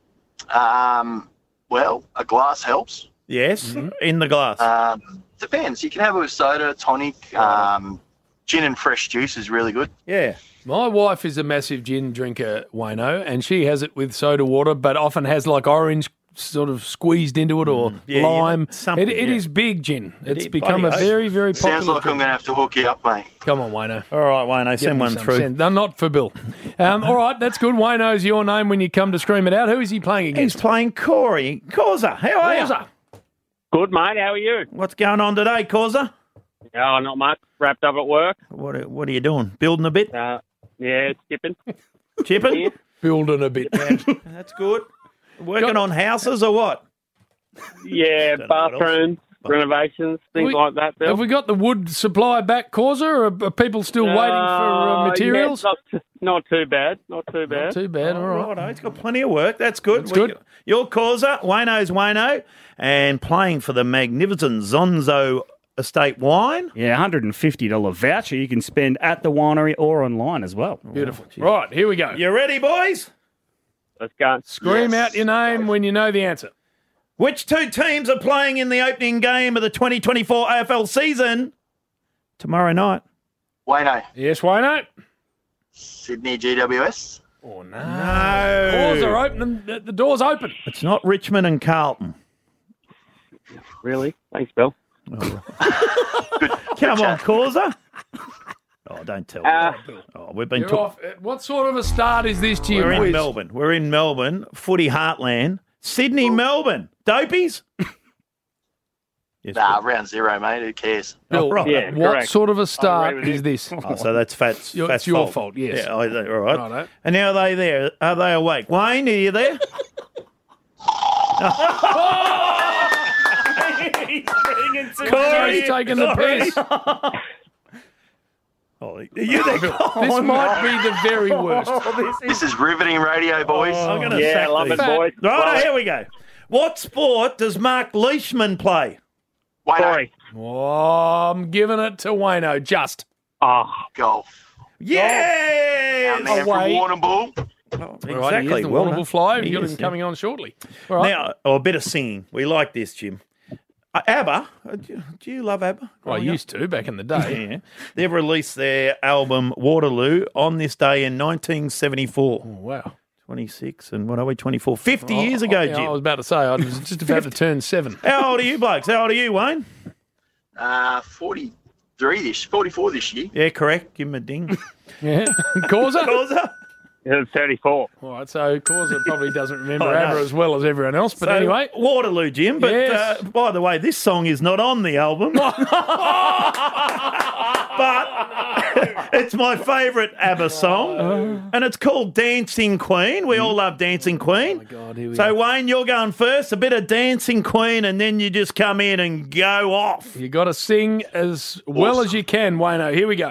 Speaker 17: Well, a glass helps.
Speaker 6: Yes, in the glass.
Speaker 17: Depends. You can have it with soda, tonic. Gin and fresh juice is really good.
Speaker 6: Yeah.
Speaker 7: My wife is a massive gin drinker, Wayno, and she has it with soda water, but often has like orange sort of squeezed into it or lime. It is big gin. It's become a very, very popular.
Speaker 17: Sounds like I'm going to have to hook you up, mate.
Speaker 7: Come on, Wayno.
Speaker 6: All right, Wayno, send one through.
Speaker 7: No, not for Bill. All right, that's good. Wayno's your name when you come to scream it out. Who is he playing against?
Speaker 6: He's playing Corey. Causa, how are you?
Speaker 18: Good, mate. How are you?
Speaker 6: What's going on today, Causa?
Speaker 18: Oh, not much. Wrapped up at work.
Speaker 6: What are you doing? Building a bit?
Speaker 18: Yeah, chipping.
Speaker 6: Chipping?
Speaker 18: Yeah.
Speaker 7: Building a bit.
Speaker 6: That's good. Working on houses or what?
Speaker 18: Yeah, bathrooms, renovations, things like that, Bill.
Speaker 7: Have we got the wood supply back, Causa, or are people still waiting for materials?
Speaker 18: Yeah, not too bad. Not too bad.
Speaker 7: Not too bad, all right.
Speaker 6: He's got plenty of work. That's good.
Speaker 7: That's good.
Speaker 6: Your Causa, Wayno's Wayno, and playing for the magnificent Zonzo Estate Wine.
Speaker 11: Yeah, $150 voucher you can spend at the winery or online as well.
Speaker 7: Beautiful. Right, here we go.
Speaker 6: You ready, boys?
Speaker 18: Let's go.
Speaker 7: Scream out your name when you know the answer.
Speaker 6: Which two teams are playing in the opening game of the 2024 AFL season tomorrow night?
Speaker 17: Wayno.
Speaker 7: Yes, Wayno.
Speaker 17: Sydney GWS.
Speaker 7: Oh, no.
Speaker 6: No.
Speaker 7: Doors are open. The door's open.
Speaker 6: It's not Richmond and Carlton.
Speaker 18: Really? Thanks, Bill.
Speaker 6: Come on, Causa. Oh, don't tell me. We've been
Speaker 7: off. What sort of a start is this to you?
Speaker 6: We're in Melbourne. We're in Melbourne, footy heartland. Sydney, Melbourne. Dopies?
Speaker 17: Round zero, mate. Who cares?
Speaker 7: Bill,
Speaker 18: Yeah,
Speaker 7: what
Speaker 18: correct.
Speaker 7: sort of a start is this?
Speaker 6: So that's Fat's
Speaker 7: It's your fault, yes.
Speaker 6: Yeah, all right.
Speaker 7: Righto.
Speaker 6: And now are they there? Are they awake? Wayne, are you there?
Speaker 7: Corey's taking the piss. This might be the very worst.
Speaker 17: This is riveting radio, boys.
Speaker 6: I'm going to
Speaker 18: Yeah, love it, boys.
Speaker 6: Right, here we go. What sport does Mark Leishman play?
Speaker 17: Wayno.
Speaker 7: Oh, I'm giving it to Wayno. Just.
Speaker 17: Golf.
Speaker 6: Yeah!
Speaker 17: Our man from Warrnambool.
Speaker 6: Exactly.
Speaker 7: The
Speaker 6: Well
Speaker 7: wonderful
Speaker 6: done.
Speaker 7: fly.
Speaker 6: He
Speaker 7: You've got
Speaker 6: is,
Speaker 7: him
Speaker 6: yeah.
Speaker 7: coming on shortly. All right.
Speaker 6: Now, a bit of singing. We like this, Jim. ABBA. Do you love ABBA?
Speaker 7: I used to back in the day.
Speaker 6: Yeah. They've released their album Waterloo on this day in 1974.
Speaker 7: Oh, wow.
Speaker 6: 26 and what are we, 24? 50 years ago,
Speaker 7: yeah,
Speaker 6: Jim.
Speaker 7: I was about to say, I was just about to turn 7.
Speaker 6: How old are you, blokes? How old are you, Wayne?
Speaker 17: 44 this year.
Speaker 6: Yeah, correct. Give him a ding.
Speaker 7: Yeah. Causa?
Speaker 6: Causa?
Speaker 18: Yeah, 34.
Speaker 7: All right, so Causa probably doesn't remember ABBA as well as everyone else, but anyway.
Speaker 6: Waterloo, Jim. But
Speaker 7: Yes.
Speaker 6: by the way, this song is not on the album. But it's my favourite ABBA song, and it's called Dancing Queen. We all love Dancing Queen.
Speaker 7: Oh, my God, here we
Speaker 6: So,
Speaker 7: go.
Speaker 6: Wayne, you're going first. A bit of Dancing Queen, and then you just come in and go off.
Speaker 7: You got to sing as well as you can, Wayno. Here we go.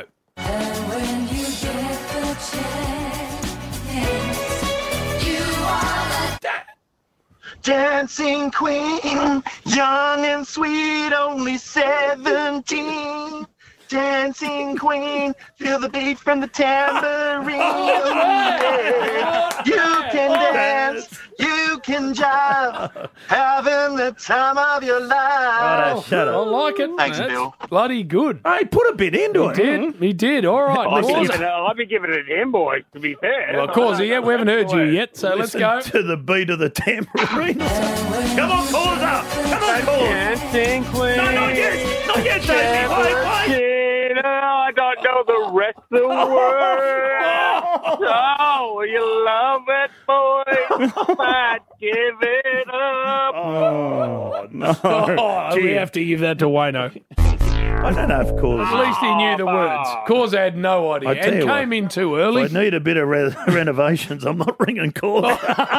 Speaker 17: Dancing queen, young and sweet, only 17. Dancing queen, feel the beat from the tambourine. Yeah. You can dance, you working job, having the time of your life.
Speaker 6: Righto, shut
Speaker 7: I
Speaker 6: up.
Speaker 7: like it.
Speaker 17: Thanks,
Speaker 7: That's
Speaker 17: Bill.
Speaker 7: bloody good.
Speaker 6: Hey, put a bit into it.
Speaker 7: He did. All right.
Speaker 18: I'd be giving it a 10, boy, to be fair.
Speaker 7: Well, of course, we haven't heard you yet, so let's
Speaker 6: Listen
Speaker 7: go.
Speaker 6: to the beat of the tambourine. Come on, callers up. Come on, callers.
Speaker 18: Dancing Queen.
Speaker 6: No, not yet. Not yet, Davey. Wait.
Speaker 18: I don't know the rest of the words. Oh, you love it, boy. Might give it up.
Speaker 6: Oh, no.
Speaker 7: Oh, we have to give that to Wayno.
Speaker 6: I don't know if callers.
Speaker 7: At least he knew the words. Cause had no idea
Speaker 6: I tell
Speaker 7: and
Speaker 6: you
Speaker 7: came
Speaker 6: what,
Speaker 7: in too early.
Speaker 6: If I need a bit of renovations, I'm not ringing callers.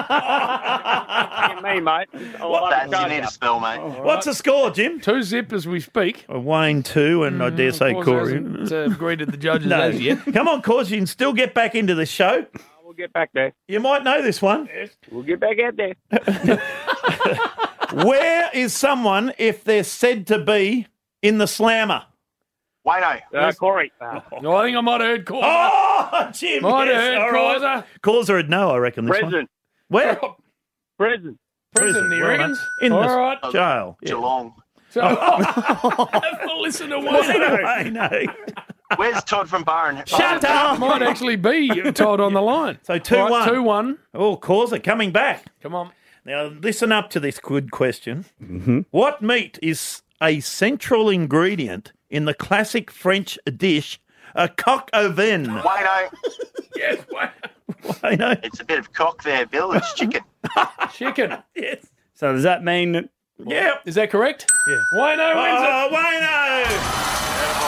Speaker 18: Me, mate.
Speaker 17: What that you need to spell, mate?
Speaker 6: What's the score, Jim?
Speaker 7: 2-0 as we speak.
Speaker 6: Wayne 2, and I dare say
Speaker 7: Cause
Speaker 6: Corey.
Speaker 7: hasn't agreed to the judges
Speaker 6: No.
Speaker 7: as yet.
Speaker 6: Come on, Cause, you can still get back into the show.
Speaker 18: We'll get back there.
Speaker 6: You might know this one.
Speaker 18: Yes, we'll get back out there.
Speaker 6: Where is someone if they're said to be in the slammer?
Speaker 17: Wayno.
Speaker 18: Corey.
Speaker 7: No, I think I might have heard Causer.
Speaker 6: Oh, Jim.
Speaker 7: Might have
Speaker 6: yes,
Speaker 7: heard
Speaker 6: all right.
Speaker 7: Causer.
Speaker 6: Causer would know, I reckon. This
Speaker 18: Prison.
Speaker 6: One. Where?
Speaker 18: Prison.
Speaker 7: Prison, you
Speaker 6: well
Speaker 7: reckon?
Speaker 6: done. In
Speaker 7: All
Speaker 6: the
Speaker 7: right.
Speaker 6: jail. Yeah.
Speaker 17: Geelong.
Speaker 7: So, have to listen to Wayno.
Speaker 6: No.
Speaker 17: Where's Todd from Byron?
Speaker 6: Shut up.
Speaker 7: Might actually be Todd on the line.
Speaker 6: So 2-1.
Speaker 7: Right, 2-1.
Speaker 6: Oh, Causer coming back.
Speaker 7: Come on.
Speaker 6: Now, listen up to this good question.
Speaker 11: Mm-hmm.
Speaker 6: What meat is a central ingredient in the classic French dish, a coq au vin?
Speaker 17: Wayno.
Speaker 7: Yes,
Speaker 6: Wayno.
Speaker 17: It's a bit of cock there, Bill. It's chicken.
Speaker 7: Chicken.
Speaker 6: Yes.
Speaker 11: So does that mean that
Speaker 6: Yeah.
Speaker 7: Is that correct?
Speaker 6: Yeah.
Speaker 7: Wayno wins it.
Speaker 6: Oh, Wayno!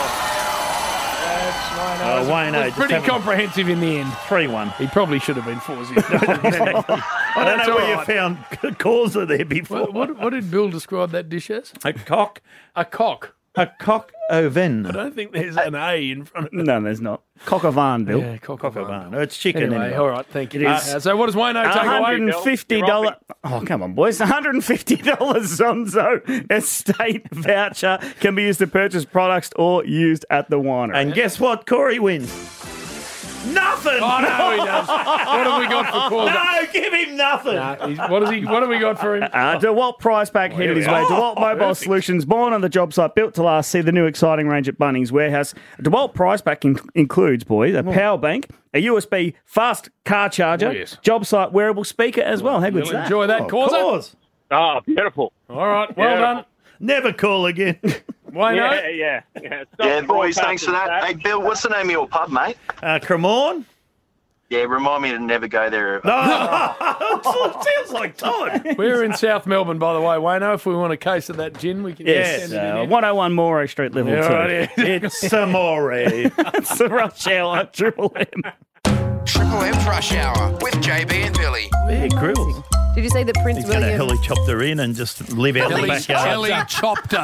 Speaker 7: Wayno.
Speaker 6: Wayno.
Speaker 7: Was pretty comprehensive in the end.
Speaker 6: 3-1.
Speaker 7: He probably should have been 4-0.
Speaker 6: I don't
Speaker 7: That's
Speaker 6: know where
Speaker 7: all
Speaker 6: you
Speaker 7: right.
Speaker 6: found Causer there before.
Speaker 7: What did Bill describe that dish as?
Speaker 6: A cock.
Speaker 7: A cock.
Speaker 6: A cock au vin.
Speaker 7: I don't think there's an A in front of it.
Speaker 11: No, there's not. Coq au vin, Bill.
Speaker 7: Yeah, cock
Speaker 6: Cock au vin. No, it's chicken
Speaker 7: Anyway, all right, thank you.
Speaker 11: It is.
Speaker 7: So what does Wayno take away?
Speaker 11: $150. Oh, come on, boys. $150 Zonzo Estate voucher can be used to purchase products or used at the winery.
Speaker 6: And guess what? Corey wins. Nothing.
Speaker 7: Oh, no, he does. What have we got for Causer?
Speaker 6: No, give him nothing.
Speaker 7: What have we got for him?
Speaker 11: DeWalt Price Pack headed his way. DeWalt Mobile Solutions, born on the job site, built to last. See the new exciting range at Bunnings Warehouse. DeWalt Price Pack includes, boys, a power bank, a USB fast car charger, job site wearable speaker as well. How good's
Speaker 7: You'll
Speaker 11: that?
Speaker 7: enjoy that, Causer.
Speaker 18: Oh, beautiful.
Speaker 7: All right, well done.
Speaker 6: Never call again.
Speaker 7: Wayno?
Speaker 18: Yeah.
Speaker 17: Yeah, boys, thanks for that. Hey, Bill, what's the name of your pub, mate?
Speaker 6: Cremorne?
Speaker 17: Yeah, remind me to never go there.
Speaker 6: Sounds like Todd.
Speaker 7: We're in South Melbourne, by the way, Wayno. If we want a case of that gin, we can
Speaker 11: Yes,
Speaker 7: send it in here.
Speaker 11: 101 Morey Street, level 2.
Speaker 7: Right, yeah.
Speaker 6: It's Amore.
Speaker 11: It's the Rush Hour, Triple M.
Speaker 3: Triple M's Rush Hour with JB and Billy.
Speaker 6: Yeah, grills.
Speaker 19: Did you say that Prince
Speaker 6: He's going to
Speaker 19: William...
Speaker 6: helicopter in and just live out the backyard.
Speaker 7: Helicopter.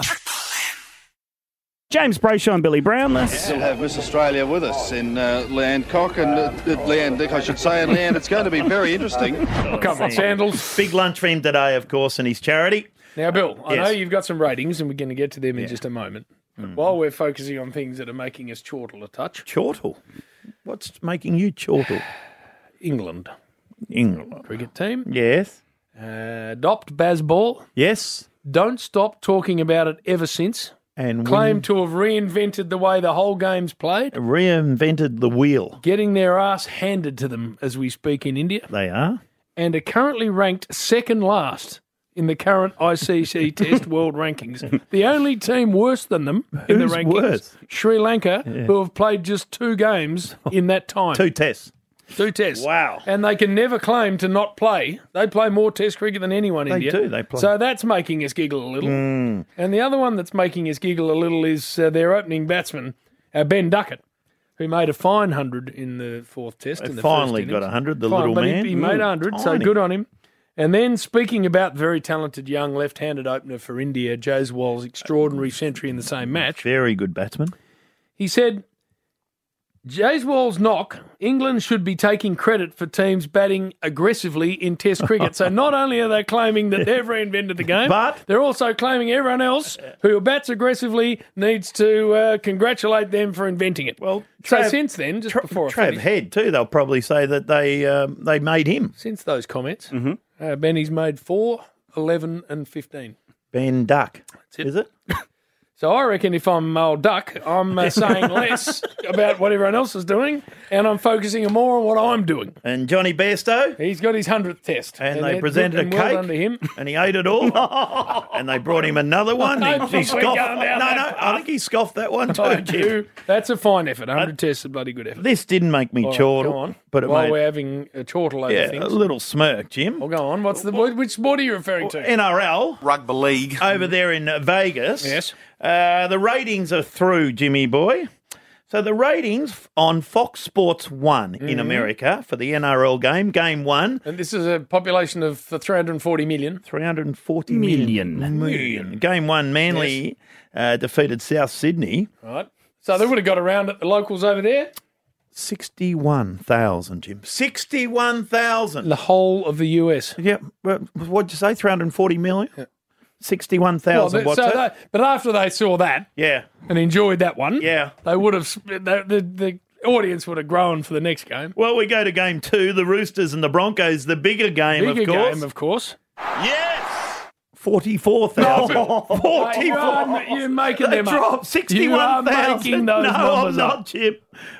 Speaker 11: James Brayshaw and Billy Brown.
Speaker 20: We still have Miss Australia with us in Leanne Cock and Leanne Dick, I should say. And Leanne, it's going to be very interesting.
Speaker 7: Come on, Sandals.
Speaker 6: Big lunch for him today, of course, and his charity.
Speaker 7: Now, Bill, I
Speaker 6: Yes.
Speaker 7: know you've got some ratings, and we're going to get to them in just a moment. But while we're focusing on things that are making us chortle a touch.
Speaker 6: Chortle? What's making you chortle?
Speaker 7: England.
Speaker 6: England.
Speaker 7: Cricket team.
Speaker 6: Yes.
Speaker 7: Adopt Bazball.
Speaker 6: Yes.
Speaker 7: Don't stop talking about it ever since.
Speaker 6: And
Speaker 7: Claim to have reinvented the way the whole game's played.
Speaker 6: Reinvented the wheel.
Speaker 7: Getting their ass handed to them as we speak in India.
Speaker 6: They are.
Speaker 7: And are currently ranked second last in the current ICC Test World Rankings. The only team worse than them in the
Speaker 6: Who's
Speaker 7: rankings,
Speaker 6: worse?
Speaker 7: Sri Lanka, who have played just 2 games in that time.
Speaker 6: 2 tests.
Speaker 7: 2 tests.
Speaker 6: Wow.
Speaker 7: And they can never claim to not play. They play more Test cricket than anyone in
Speaker 6: They
Speaker 7: India.
Speaker 6: do, they play.
Speaker 7: So that's making us giggle a little. And the other one that's making us giggle a little is their opening batsman, Ben Duckett, who made a fine 100 in the 4th Test.
Speaker 6: They
Speaker 7: in the
Speaker 6: finally
Speaker 7: first
Speaker 6: got
Speaker 7: innings.
Speaker 6: 100, the little
Speaker 7: but
Speaker 6: man.
Speaker 7: He made 100, so
Speaker 6: tiny.
Speaker 7: good on him. And then speaking about very talented young left-handed opener for India, Jaiswal's extraordinary century in the same match.
Speaker 6: Very good batsman.
Speaker 7: He said, Jaiswal's knock, England should be taking credit for teams batting aggressively in Test cricket. So not only are they claiming that they've reinvented the game, but they're also claiming everyone else who bats aggressively needs to congratulate them for inventing it.
Speaker 6: Well,
Speaker 7: so since then, just before
Speaker 6: Trav Head too, they'll probably say that they made him.
Speaker 7: Since those comments, Benny's made 4, 11 and 15.
Speaker 6: Ben Duck, is it?
Speaker 7: So I reckon if I'm old Duck, I'm saying less about what everyone else is doing, and I'm focusing more on what I'm doing.
Speaker 6: And Johnny Bairstow?
Speaker 7: He's got his 100th test.
Speaker 6: And they presented a cake,
Speaker 7: well done to him.
Speaker 6: And he ate it all. And they brought him another one. He scoffed. I think he scoffed that one too, Jim.
Speaker 7: That's a fine effort. 100 tests is a bloody good effort.
Speaker 6: This didn't make me chortle.
Speaker 7: Go on.
Speaker 6: But
Speaker 7: while we're having a chortle over things.
Speaker 6: A little smirk, Jim.
Speaker 7: Well, go on. Which sport are you referring to?
Speaker 6: NRL.
Speaker 5: Rugby league.
Speaker 6: Over there in Vegas.
Speaker 7: Yes.
Speaker 6: The ratings are through, Jimmy boy. So the ratings on Fox Sports 1 in America for the NRL game 1.
Speaker 7: And this is a population of 340 million.
Speaker 6: 340 million. Game 1, Manly defeated South Sydney.
Speaker 7: Right. So they would have got around at the locals over there?
Speaker 6: 61,000, Jim. 61,000.
Speaker 7: The whole of the US.
Speaker 6: Yeah. What'd you say, 340 million? Yeah. 61,000.
Speaker 7: But after they saw that, and enjoyed that one, they would have. The audience would have grown for the next game.
Speaker 6: Well, we go to game 2, the Roosters and the Broncos, the bigger game, of course.
Speaker 7: Yes.
Speaker 6: 44,000.
Speaker 7: No.
Speaker 6: 44.
Speaker 7: You're making them
Speaker 6: up. 61,000.
Speaker 7: Making those numbers
Speaker 6: I'm not, Jim.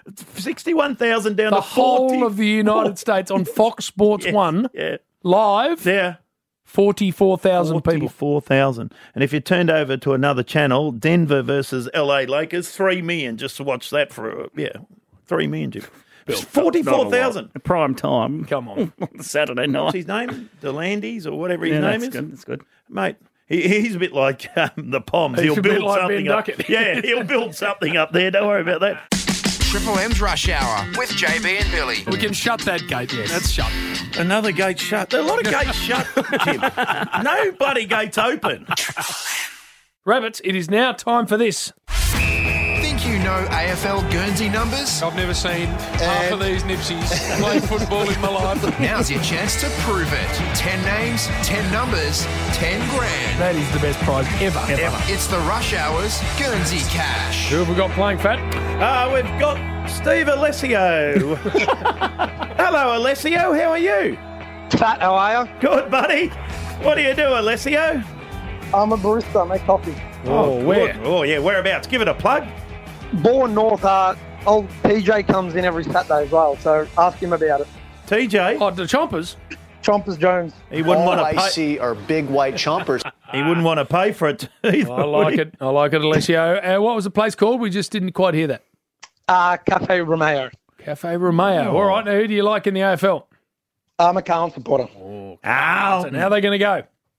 Speaker 6: 61,000 down
Speaker 7: the
Speaker 6: to 40.
Speaker 7: whole of the United States on Fox Sports 1 live.
Speaker 6: Yeah.
Speaker 7: 44,000 people.
Speaker 6: 44,000. And if you turned over to another channel, Denver versus LA Lakers, 3 million just to watch that for, 3 million, Jim. 44,000.
Speaker 11: Prime time.
Speaker 7: Come on.
Speaker 11: Saturday night.
Speaker 6: What's his name? Delandis or whatever his name is?
Speaker 11: That's good.
Speaker 6: Mate, he's a bit like the Poms. He'll build something up. Yeah, he'll build something up there. Don't worry about that.
Speaker 3: Triple M's Rush Hour with JB and Billy.
Speaker 7: We can shut that gate. Yes. That's shut.
Speaker 6: Another gate shut. There are a lot of gates shut, Jim. No bloody gates open.
Speaker 7: Rabbits, it is now time for this.
Speaker 3: Think you know AFL Guernsey numbers?
Speaker 7: I've never seen half of these nipsies play football in my life.
Speaker 3: Now's your chance to prove it. 10 names, 10 numbers, 10 grand.
Speaker 7: That is the best prize ever.
Speaker 3: It's the Rush Hour's Guernsey Cash.
Speaker 7: Who have we got playing, Fat?
Speaker 6: We've got Steve Alessio. Hello, Alessio. How are you?
Speaker 19: Fat, how are you?
Speaker 6: Good, buddy. What do you do, Alessio?
Speaker 19: I'm a barista. I make coffee.
Speaker 6: Oh, where? Oh, yeah. Whereabouts? Give it a plug.
Speaker 19: Born North. Old TJ comes in every Saturday as well, so ask him about it.
Speaker 6: TJ?
Speaker 7: Oh, the Chompers?
Speaker 19: Chompers Jones.
Speaker 6: He wouldn't want to pay.
Speaker 21: I see are big white chompers.
Speaker 6: He wouldn't want to pay for it either.
Speaker 7: I like it. I like it, Alessio. What was the place called? We just didn't quite hear that.
Speaker 19: Cafe Romeo.
Speaker 7: Cafe Romeo. All right. Now, who do you like in the AFL?
Speaker 19: I'm a Carlton supporter.
Speaker 7: Oh, Carlton. How are they going to go?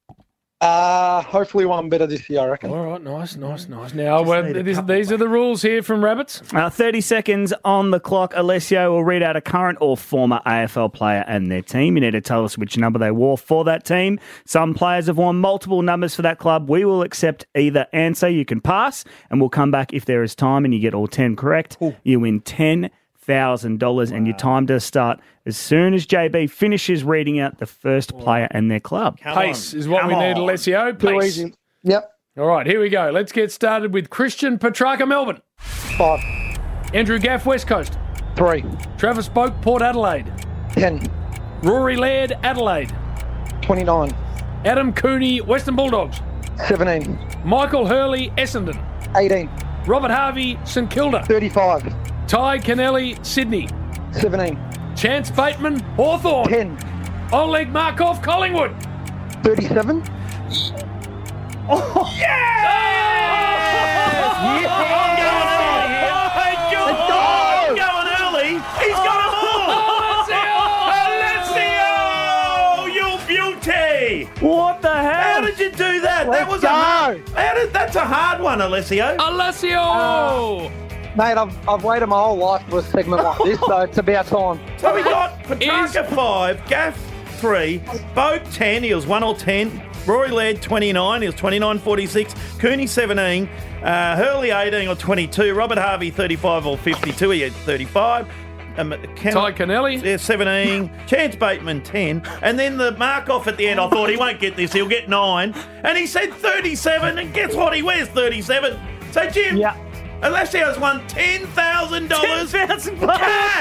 Speaker 19: Hopefully one better this year, I reckon.
Speaker 7: All right, nice. Now, these are the rules here from Rabbits.
Speaker 11: 30 seconds on the clock. Alessio will read out a current or former AFL player and their team. You need to tell us which number they wore for that team. Some players have worn multiple numbers for that club. We will accept either answer. You can pass, and we'll come back if there is time and you get all 10 correct. Ooh. You win $10,000, and your time does start as soon as JB finishes reading out the first player and their club.
Speaker 7: Pace is what we need, Alessio. Pace.
Speaker 19: Yep.
Speaker 7: All right, here we go. Let's get started with Christian Petrarca, Melbourne.
Speaker 19: 5.
Speaker 7: Andrew Gaff, West Coast.
Speaker 19: 3.
Speaker 7: Travis Boak, Port Adelaide.
Speaker 19: 10.
Speaker 7: Rory Laird, Adelaide.
Speaker 19: 29.
Speaker 7: Adam Cooney, Western Bulldogs.
Speaker 19: 17.
Speaker 7: Michael Hurley, Essendon. 18. Robert Harvey, St Kilda.
Speaker 19: 35.
Speaker 7: Ty Kennelly, Sydney.
Speaker 19: 17.
Speaker 7: Chance Bateman, Hawthorn.
Speaker 19: 10.
Speaker 7: Oleg Markov, Collingwood.
Speaker 19: 37.
Speaker 6: Oh, yeah! I'm going early. He's got them all. Alessio, you beauty.
Speaker 11: What the hell?
Speaker 6: How did you do that? That's a hard one, Alessio.
Speaker 7: Alessio!
Speaker 19: Mate, I've waited my whole life for a segment like this, so it's about time.
Speaker 6: So we got Petrarca 5, Gaff 3, Boak 10, he was 1 or 10, Rory Laird 29, he was 29.46, Cooney 17, Hurley 18 or 22. Robert Harvey 35 or 52. He had 35.
Speaker 7: Ty Connelly?
Speaker 6: Yeah, 17. Chance Bateman 10. And then the mark off at the end, I thought he won't get this, he'll get 9. And he said 37, and guess what? He wears 37. So, Jim, Alessio's won $10,000.
Speaker 11: $10,000.
Speaker 7: What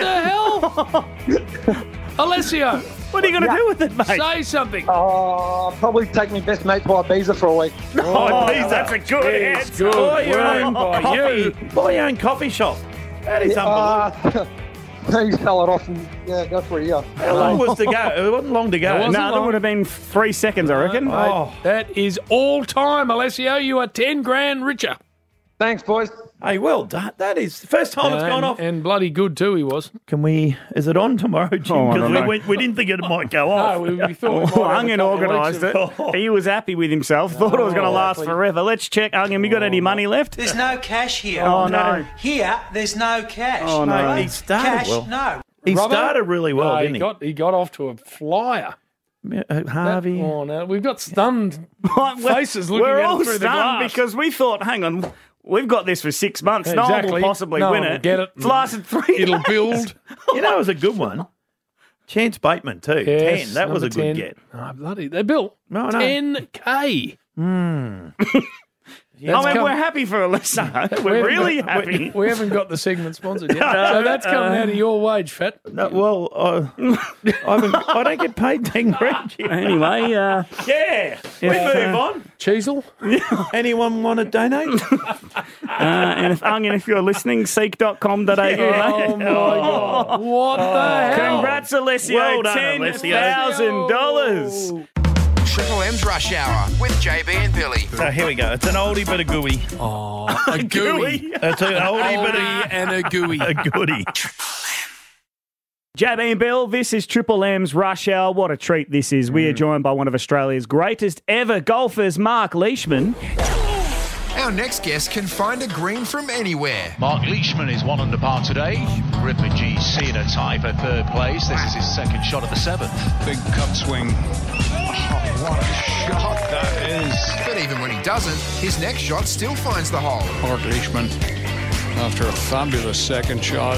Speaker 7: the hell? Alessio,
Speaker 11: what are you going to do with it, mate?
Speaker 7: Say something.
Speaker 19: I'll probably take my best mate to Ibiza for a week.
Speaker 6: That's a good answer.
Speaker 7: Good.
Speaker 6: Buy your own coffee shop. That is unbelievable.
Speaker 19: You sell it off and go for a year.
Speaker 6: How long was to go? It wasn't long to go.
Speaker 11: No, that would have been 3 seconds, I reckon.
Speaker 7: That is all time, Alessio. You are 10 grand richer.
Speaker 19: Thanks, boys.
Speaker 6: Hey, well done. That is the first time it's gone off.
Speaker 7: And bloody good too, he was.
Speaker 6: Is it on tomorrow, Jim? Because we didn't think it might go off.
Speaker 7: No, we thought
Speaker 11: Ungen organised it. He was happy with himself. Thought it was going to last forever. Let's check. Ungen, you got any money left?
Speaker 1: There's no cash here.
Speaker 11: Oh, no.
Speaker 1: Here, there's no cash.
Speaker 11: Oh, no.
Speaker 6: He started
Speaker 1: Cash,
Speaker 6: well.
Speaker 1: no.
Speaker 6: He started really well, didn't he?
Speaker 7: He got off to a flyer.
Speaker 6: Harvey.
Speaker 7: No, we've got stunned faces looking
Speaker 11: We're
Speaker 7: at
Speaker 11: all
Speaker 7: it through the
Speaker 11: stunned
Speaker 7: glass.
Speaker 11: because we thought, hang on, we've got this for 6 months. No one will possibly
Speaker 7: No
Speaker 11: win
Speaker 7: one will
Speaker 11: it.
Speaker 7: get it.
Speaker 11: It's lasted 3
Speaker 7: It'll
Speaker 11: days.
Speaker 7: build.
Speaker 6: You know, it was a good one. Chance Bateman too.
Speaker 7: Yes,
Speaker 6: 10. That was a
Speaker 7: number
Speaker 6: good
Speaker 7: 10.
Speaker 6: get.
Speaker 7: Oh, bloody, they built
Speaker 6: No, no.
Speaker 7: 10K.
Speaker 11: I mean, we're happy for Alyssa. We're really happy.
Speaker 7: We haven't got the segment sponsored yet. So that's coming out of your wage, Fat.
Speaker 6: No, well, I don't get paid 10 grand.
Speaker 11: Anyway,
Speaker 6: we move on.
Speaker 7: Cheezel?
Speaker 6: Anyone want to donate?
Speaker 11: and if you're listening, seek.com.au.
Speaker 7: Oh, my God. What the hell?
Speaker 11: Congrats, Alessio.
Speaker 6: Well done, Alessio.
Speaker 11: $10,000.
Speaker 3: Triple M's Rush Hour with JB and Billy.
Speaker 6: So here we go. It's an oldie but a gooey.
Speaker 7: Oh, a gooey.
Speaker 6: It's an oldie but
Speaker 7: and a gooey.
Speaker 6: a goodie.
Speaker 11: JB and Bill, this is Triple M's Rush Hour. What a treat this is. We are joined by one of Australia's greatest ever golfers, Mark Leishman.
Speaker 3: Our next guest can find a green from anywhere.
Speaker 2: Mark Leishman is 1 under par today. Ripper GC in a tie for third place. This is his second shot of the 7th.
Speaker 16: Big cut swing. Oh, what a shot that is.
Speaker 3: But even when he doesn't, his next shot still finds the hole.
Speaker 20: Mark Leishman, after a fabulous second shot.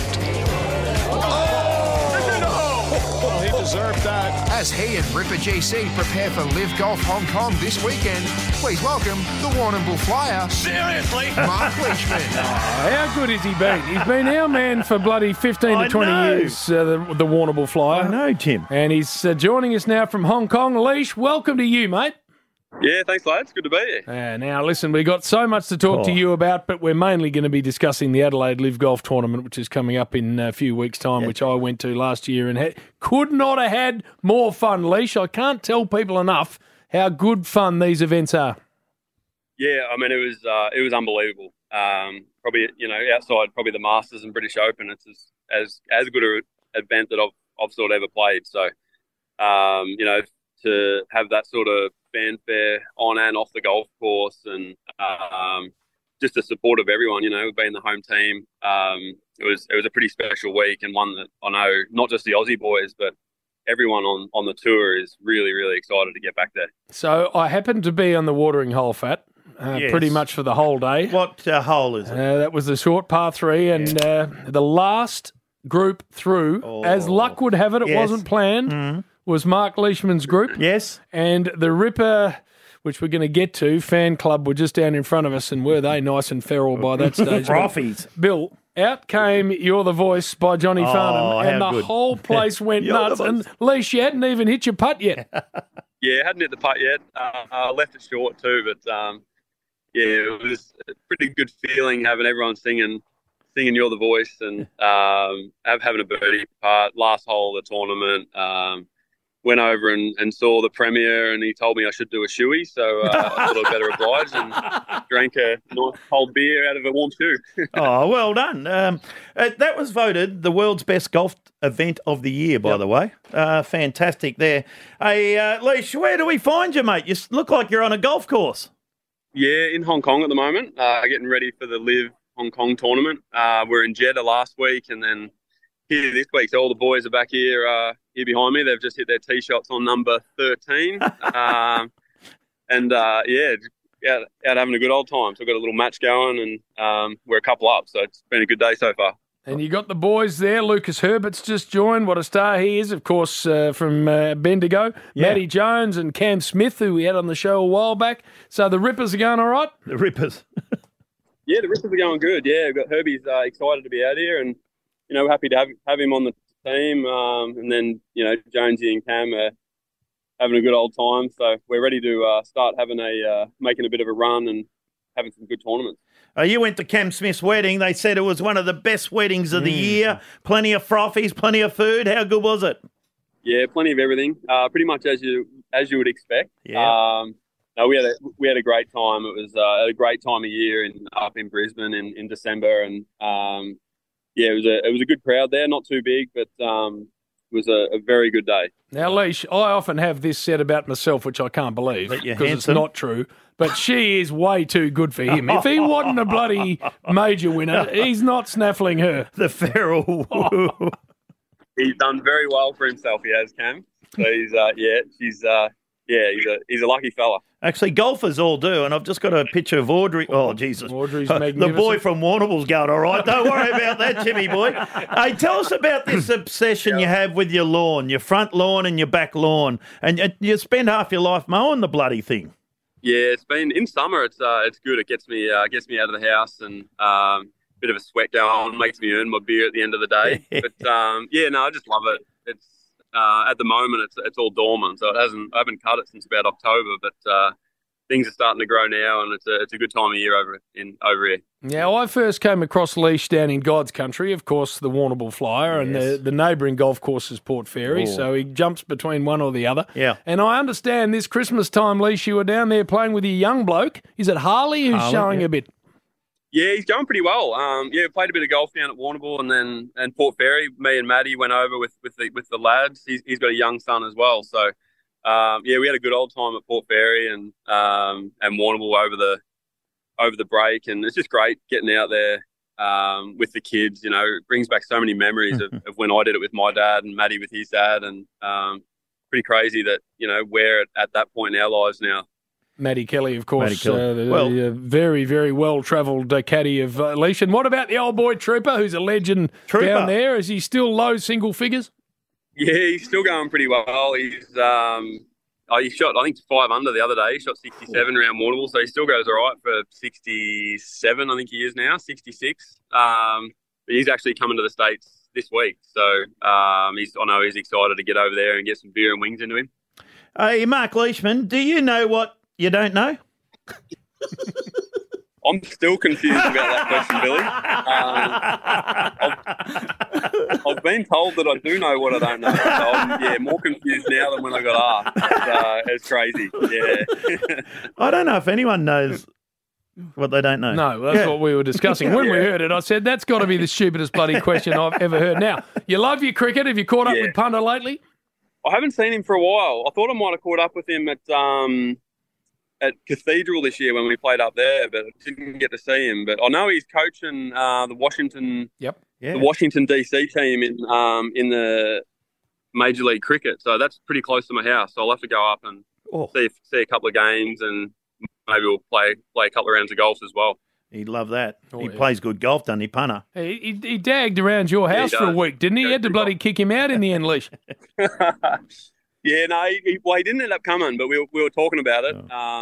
Speaker 20: Oh, he deserved that.
Speaker 3: As he and Ripper GC prepare for Live Golf Hong Kong this weekend, please welcome the Warrnambool Flyer.
Speaker 2: Seriously?
Speaker 3: Mark Leishman.
Speaker 7: How good has he been? He's been our man for bloody 15 to 20 years, the Warrnambool Flyer.
Speaker 6: I know, Tim.
Speaker 7: And he's joining us now from Hong Kong. Leish, welcome to you, mate.
Speaker 10: Yeah, thanks, lads. Good to be here.
Speaker 7: Now, listen, we've got so much to talk to you about, but we're mainly going to be discussing the Adelaide Live Golf Tournament, which is coming up in a few weeks' time, which I went to last year and could not have had more fun, Leish. I can't tell people enough how good fun these events are.
Speaker 10: Yeah, I mean, it was unbelievable. Probably, outside probably the Masters and British Open, it's as good an event that I've sort of ever played. So, to have that sort of fanfare on and off the golf course, and just the support of everyone, being the home team. It was a pretty special week, and one that I know not just the Aussie boys, but everyone on the tour is really, really excited to get back there.
Speaker 7: So I happened to be on the watering hole, Fat, pretty much for the whole day.
Speaker 6: What hole is it?
Speaker 7: That was the short par 3, and the last group through, as luck would have it, it wasn't planned, was Mark Leishman's group.
Speaker 6: Yes.
Speaker 7: And the Ripper, which we're going to get to, fan club were just down in front of us, and were they nice and feral by that stage.
Speaker 6: Frothies.
Speaker 7: Bill, out came You're the Voice by Johnny Farnham, and the
Speaker 6: good.
Speaker 7: whole place went nuts. And Leish, you hadn't even hit your putt yet.
Speaker 10: Yeah, hadn't hit the putt yet. I left it short too, but it was a pretty good feeling having everyone singing You're the Voice, and having a birdie part, last hole of the tournament. Went over and saw the Premier, and he told me I should do a shoey, so I thought I'd better oblige and drank a nice cold beer out of a warm shoe.
Speaker 6: Oh, well done. That was voted the world's best golf event of the year, by the way. Fantastic there. Hey, Leish, where do we find you, mate? You look like you're on a golf course.
Speaker 10: Yeah, in Hong Kong at the moment, getting ready for the Live Hong Kong tournament. We're in Jeddah last week, and then here this week. So all the boys are back here behind me. They've just hit their tee shots on number 13. out having a good old time. So we've got a little match going, and we're a couple up. So it's been a good day so far.
Speaker 7: And you got the boys there. Lucas Herbert's just joined. What a star he is, of course, from Bendigo. Yeah. Matty Jones and Cam Smith, who we had on the show a while back. So the Rippers are going all right?
Speaker 6: The Rippers.
Speaker 10: Yeah, the Rippers are going good. Yeah, we've got Herbie's excited to be out here, and, we're happy to have him on the team. And then, Jonesy and Cam are having a good old time. So we're ready to start having making a bit of a run and having some good tournaments.
Speaker 6: You went to Cam Smith's wedding. They said it was one of the best weddings of the year. Plenty of frothies, plenty of food. How good was it?
Speaker 10: Yeah, plenty of everything. Pretty much as you would expect.
Speaker 6: Yeah.
Speaker 10: No, we had a great time. It was a great time of year up in Brisbane in December, and it was a good crowd there. Not too big, but it was a very good day.
Speaker 7: Now, Leash, I often have this said about myself, which I can't believe because it's not true. But she is way too good for him. If he wasn't a bloody major winner, he's not snaffling her.
Speaker 6: The feral.
Speaker 10: He's done very well for himself. He has, Cam. So he's a lucky fella.
Speaker 6: Actually, golfers all do, and I've just got a picture of Audrey. Oh, Jesus.
Speaker 7: Audrey's magnificent.
Speaker 6: The boy from Warrnambool's going all right. Don't worry about that, Jimmy boy. Hey, tell us about this obsession you have with your lawn, your front lawn and your back lawn, and you spend half your life mowing the bloody thing.
Speaker 10: Yeah, it's been in summer. It's good. It gets me out of the house and bit of a sweat going on, makes me earn my beer at the end of the day. But I just love it. It's at the moment it's all dormant, so I haven't cut it since about October. But things are starting to grow now, and it's a good time of year over here.
Speaker 7: Now, I first came across Leash down in God's country, of course, the Warrnambool Flyer, and the neighbouring golf course is Port Fairy, so he jumps between one or the other.
Speaker 6: Yeah.
Speaker 7: And I understand this Christmas time, Leash, you were down there playing with your young bloke. Is it Harley who's showing a bit?
Speaker 10: Yeah, he's going pretty well. Played a bit of golf down at Warrnambool and Port Fairy. Me and Matty went over with the lads. He's got a young son as well, so we had a good old time at Port Fairy and Warrnambool over the break, and it's just great getting out there with the kids. It brings back so many memories of when I did it with my dad and Matty with his dad, and pretty crazy that we're at that point in our lives now.
Speaker 7: Matty Kelly, of course, the very, very well-travelled caddy of Leash. And what about the old boy Trooper, who's a legend down there? Is he still low single figures?
Speaker 10: Yeah, he's still going pretty well. He's he shot, I think, 5 under the other day. He shot 67 around Warrnambool, so he still goes all right for 67, I think he is now, 66. But he's actually coming to the States this week, so I know he's excited to get over there and get some beer and wings into him.
Speaker 6: Hey, Mark Leishman, do you know what you don't know?
Speaker 10: I'm still confused about that question, Billy. I've been told that I do know what I don't know. So I'm more confused now than when I got asked. It's crazy. Yeah.
Speaker 6: I don't know if anyone knows what they don't know.
Speaker 7: No, that's what we were discussing. When we heard it, I said, that's got to be the stupidest bloody question I've ever heard. Now, you love your cricket. Have you caught up with Punter lately?
Speaker 10: I haven't seen him for a while. I thought I might have caught up with him at Cathedral this year when we played up there, but didn't get to see him. But I know he's coaching the Washington DC team in the Major League Cricket. So that's pretty close to my house. So I'll have to go up and see a couple of games, and maybe we'll play a couple of rounds of golf as well.
Speaker 6: He'd love that. He plays good golf, doesn't he, Punter?
Speaker 7: He dagged around your house for a week, didn't he? You had to bloody kick him out in the end, Leash.
Speaker 10: Yeah, no, he didn't end up coming, but we were talking about it.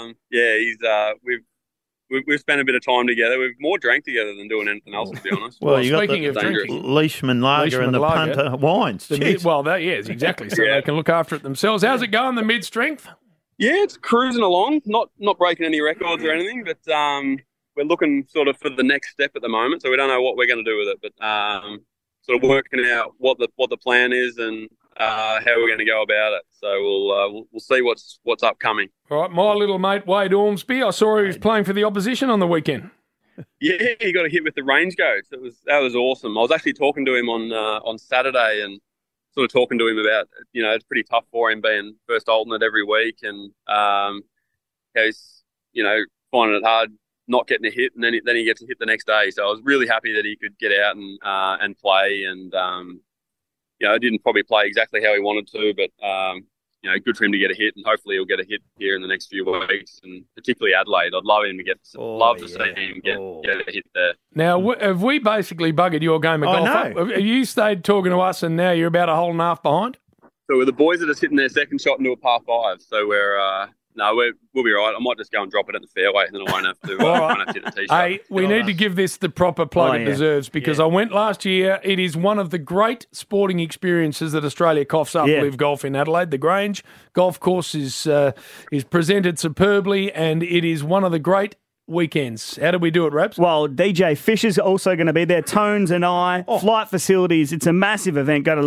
Speaker 10: We've spent a bit of time together. We've more drank together than doing anything else, to be honest.
Speaker 6: Well, you got the Leishman Lager and the Punter wines.
Speaker 7: Exactly. So they can look after it themselves. How's it going, the mid-strength?
Speaker 10: Yeah, it's cruising along. Not breaking any records or anything, but we're looking sort of for the next step at the moment. So we don't know what we're going to do with it, but sort of working out what the plan is and how we're going to go about it. So we'll see what's upcoming.
Speaker 7: All right, my little mate Wade Ormsby, I saw he was playing for the opposition on the weekend.
Speaker 10: Yeah, he got a hit with the range goats. That was awesome. I was actually talking to him on Saturday and sort of talking to him about, it's pretty tough for him being first alternate every week, and he's finding it hard not getting a hit, and then he gets a hit the next day. So I was really happy that he could get out and play, and I didn't probably play exactly how he wanted to, but good for him to get a hit, and hopefully he'll get a hit here in the next few weeks, and particularly Adelaide. I'd love him to get. To see him get a hit there.
Speaker 7: Now, have we basically buggered your game of golf?
Speaker 10: No.
Speaker 7: Have you stayed talking to us, and now you're about a hole and a half behind?
Speaker 10: So we're the boys that are sitting their second shot into a par 5. So we'll be all right. I might just go and drop it at the fairway, and then I won't have to, won't have to hit the tee shot.
Speaker 7: Hey, we need to give this the proper plug it deserves, because I went last year. It is one of the great sporting experiences that Australia coughs up. Live Golf in Adelaide. The Grange Golf Course is presented superbly, and it is one of the great weekends. How do we do it, Raps?
Speaker 11: Well, DJ Fisher's also going to be there. Tones and I, flight facilities. It's a massive event. Go to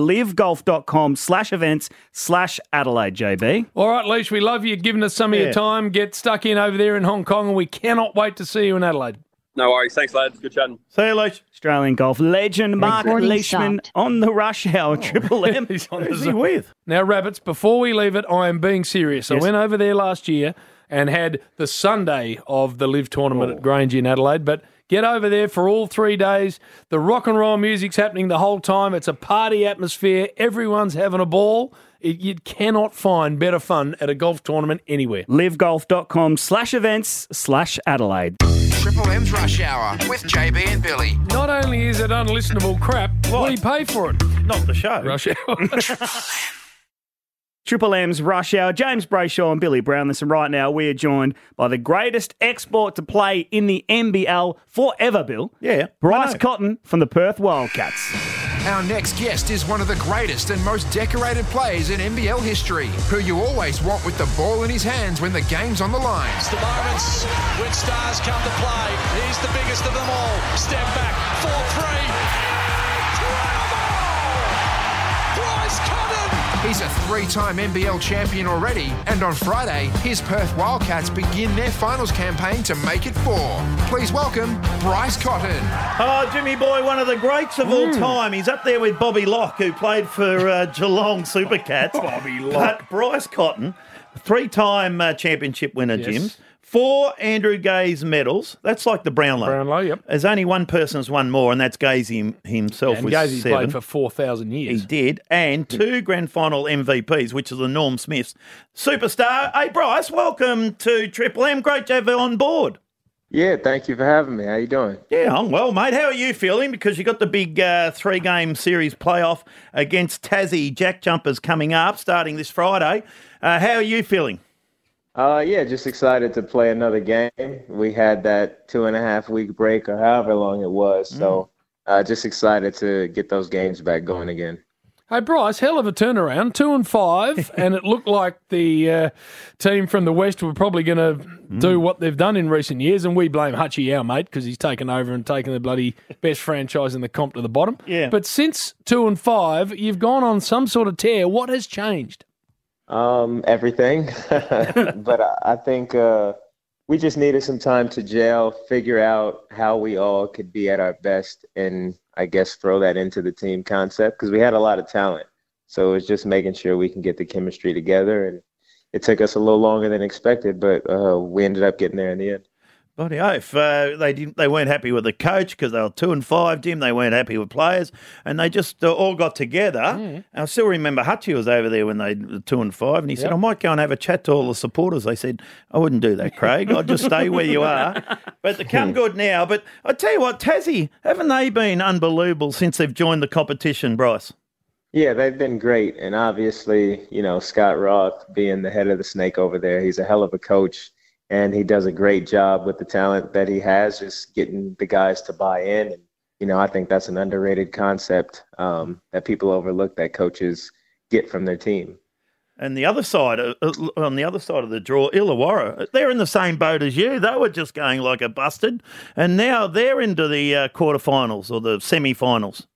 Speaker 11: livegolf.com/events/Adelaide, JB.
Speaker 7: All right, Leash, we love you giving us some of your time. Get stuck in over there in Hong Kong, and we cannot wait to see you in Adelaide.
Speaker 10: No worries. Thanks, lads. Good chatting.
Speaker 6: See you, Leash.
Speaker 11: Australian golf legend Mark Leishman on the Rush Hour Triple M.
Speaker 7: He's on
Speaker 11: Who's
Speaker 7: the
Speaker 11: he
Speaker 7: zone.
Speaker 11: with?
Speaker 7: Now, Rabbits, before we leave it, I am being serious.
Speaker 11: Yes.
Speaker 7: I went over there last year and had the Sunday of the Live tournament at Grange in Adelaide. But get over there for all 3 days. The rock and roll music's happening the whole time. It's a party atmosphere. Everyone's having a ball. You cannot find better fun at a golf tournament anywhere.
Speaker 11: livegolf.com/events/Adelaide.
Speaker 3: Triple M's Rush Hour with JB and Billy.
Speaker 7: Not only is it unlistenable crap, we pay for it.
Speaker 6: Not the show.
Speaker 7: Rush Hour.
Speaker 11: Triple M's Rush Hour. James Brayshaw and Billy Brown. Listen, right now we are joined by the greatest export to play in the NBL forever, Bill.
Speaker 6: Yeah.
Speaker 11: Bryce Cotton from the Perth Wildcats.
Speaker 3: Our next guest is one of the greatest and most decorated players in NBL history, who you always want with the ball in his hands when the game's on the line.
Speaker 2: It's the moments when stars come to play. He's the biggest of them all. Step back, 4-3. Bryce Cotton!
Speaker 3: He's a 3-time NBL champion already, and on Friday, his Perth Wildcats begin their finals campaign to make it 4. Please welcome Bryce Cotton.
Speaker 6: Oh, Jimmy Boy, one of the greats of all time. He's up there with Bobby Locke, who played for Geelong Supercats.
Speaker 7: Bobby Locke.
Speaker 6: But Bryce Cotton, 3-time championship winner, Jims. 4 Andrew Gaze medals. That's like the Brownlow.
Speaker 7: Brownlow, yep.
Speaker 6: There's only one person who's won more, and that's Gaze himself
Speaker 7: And
Speaker 6: with
Speaker 7: Gazy's
Speaker 6: 7.
Speaker 7: played for 4,000 years.
Speaker 6: He did. And 2 grand final MVPs, which is the Norm Smiths. Superstar. Hey, Bryce, welcome to Triple M. Great to have you on board.
Speaker 4: Yeah, thank you for having me. How you doing?
Speaker 6: Yeah, I'm well, mate. How are you feeling? Because you got the big 3-game series playoff against Tassie Jack Jumpers coming up, starting this Friday. How are you feeling?
Speaker 4: Yeah, just excited to play another game. We had that 2.5-week break or however long it was. So just excited to get those games back going again.
Speaker 7: Hey, Bryce, hell of a turnaround, 2-5, and it looked like the team from the West were probably going to do what they've done in recent years, and we blame Hutchie, our mate, because he's taken over and taken the bloody best franchise in the comp to the bottom.
Speaker 6: Yeah.
Speaker 7: But since 2-5, you've gone on some sort of tear. What has changed?
Speaker 4: Everything. But I think we just needed some time to gel, figure out how we all could be at our best, and I guess throw that into the team concept, because we had a lot of talent. So it was just making sure we can get the chemistry together, and it took us a little longer than expected, but we ended up getting there in the end.
Speaker 6: Bloody oath. They weren't happy with the coach because they were 2-5, Jim. They weren't happy with players, and they just all got together. And I still remember Hutchie was over there when they were 2-5, and he said, I might go and have a chat to all the supporters. They said, I wouldn't do that, Craig. I'd just stay where you are. But they come good now. But I tell you what, Tassie, haven't they been unbelievable since they've joined the competition, Bryce?
Speaker 4: Yeah, they've been great. And obviously, Scott Roth being the head of the Snake over there, he's a hell of a coach. And he does a great job with the talent that he has, just getting the guys to buy in. And, I think that's an underrated concept that people overlook, that coaches get from their team.
Speaker 6: And the other side, on the other side of the draw, Illawarra, they're in the same boat as you. They were just going like a busted. And now they're into the quarterfinals or the semi-finals.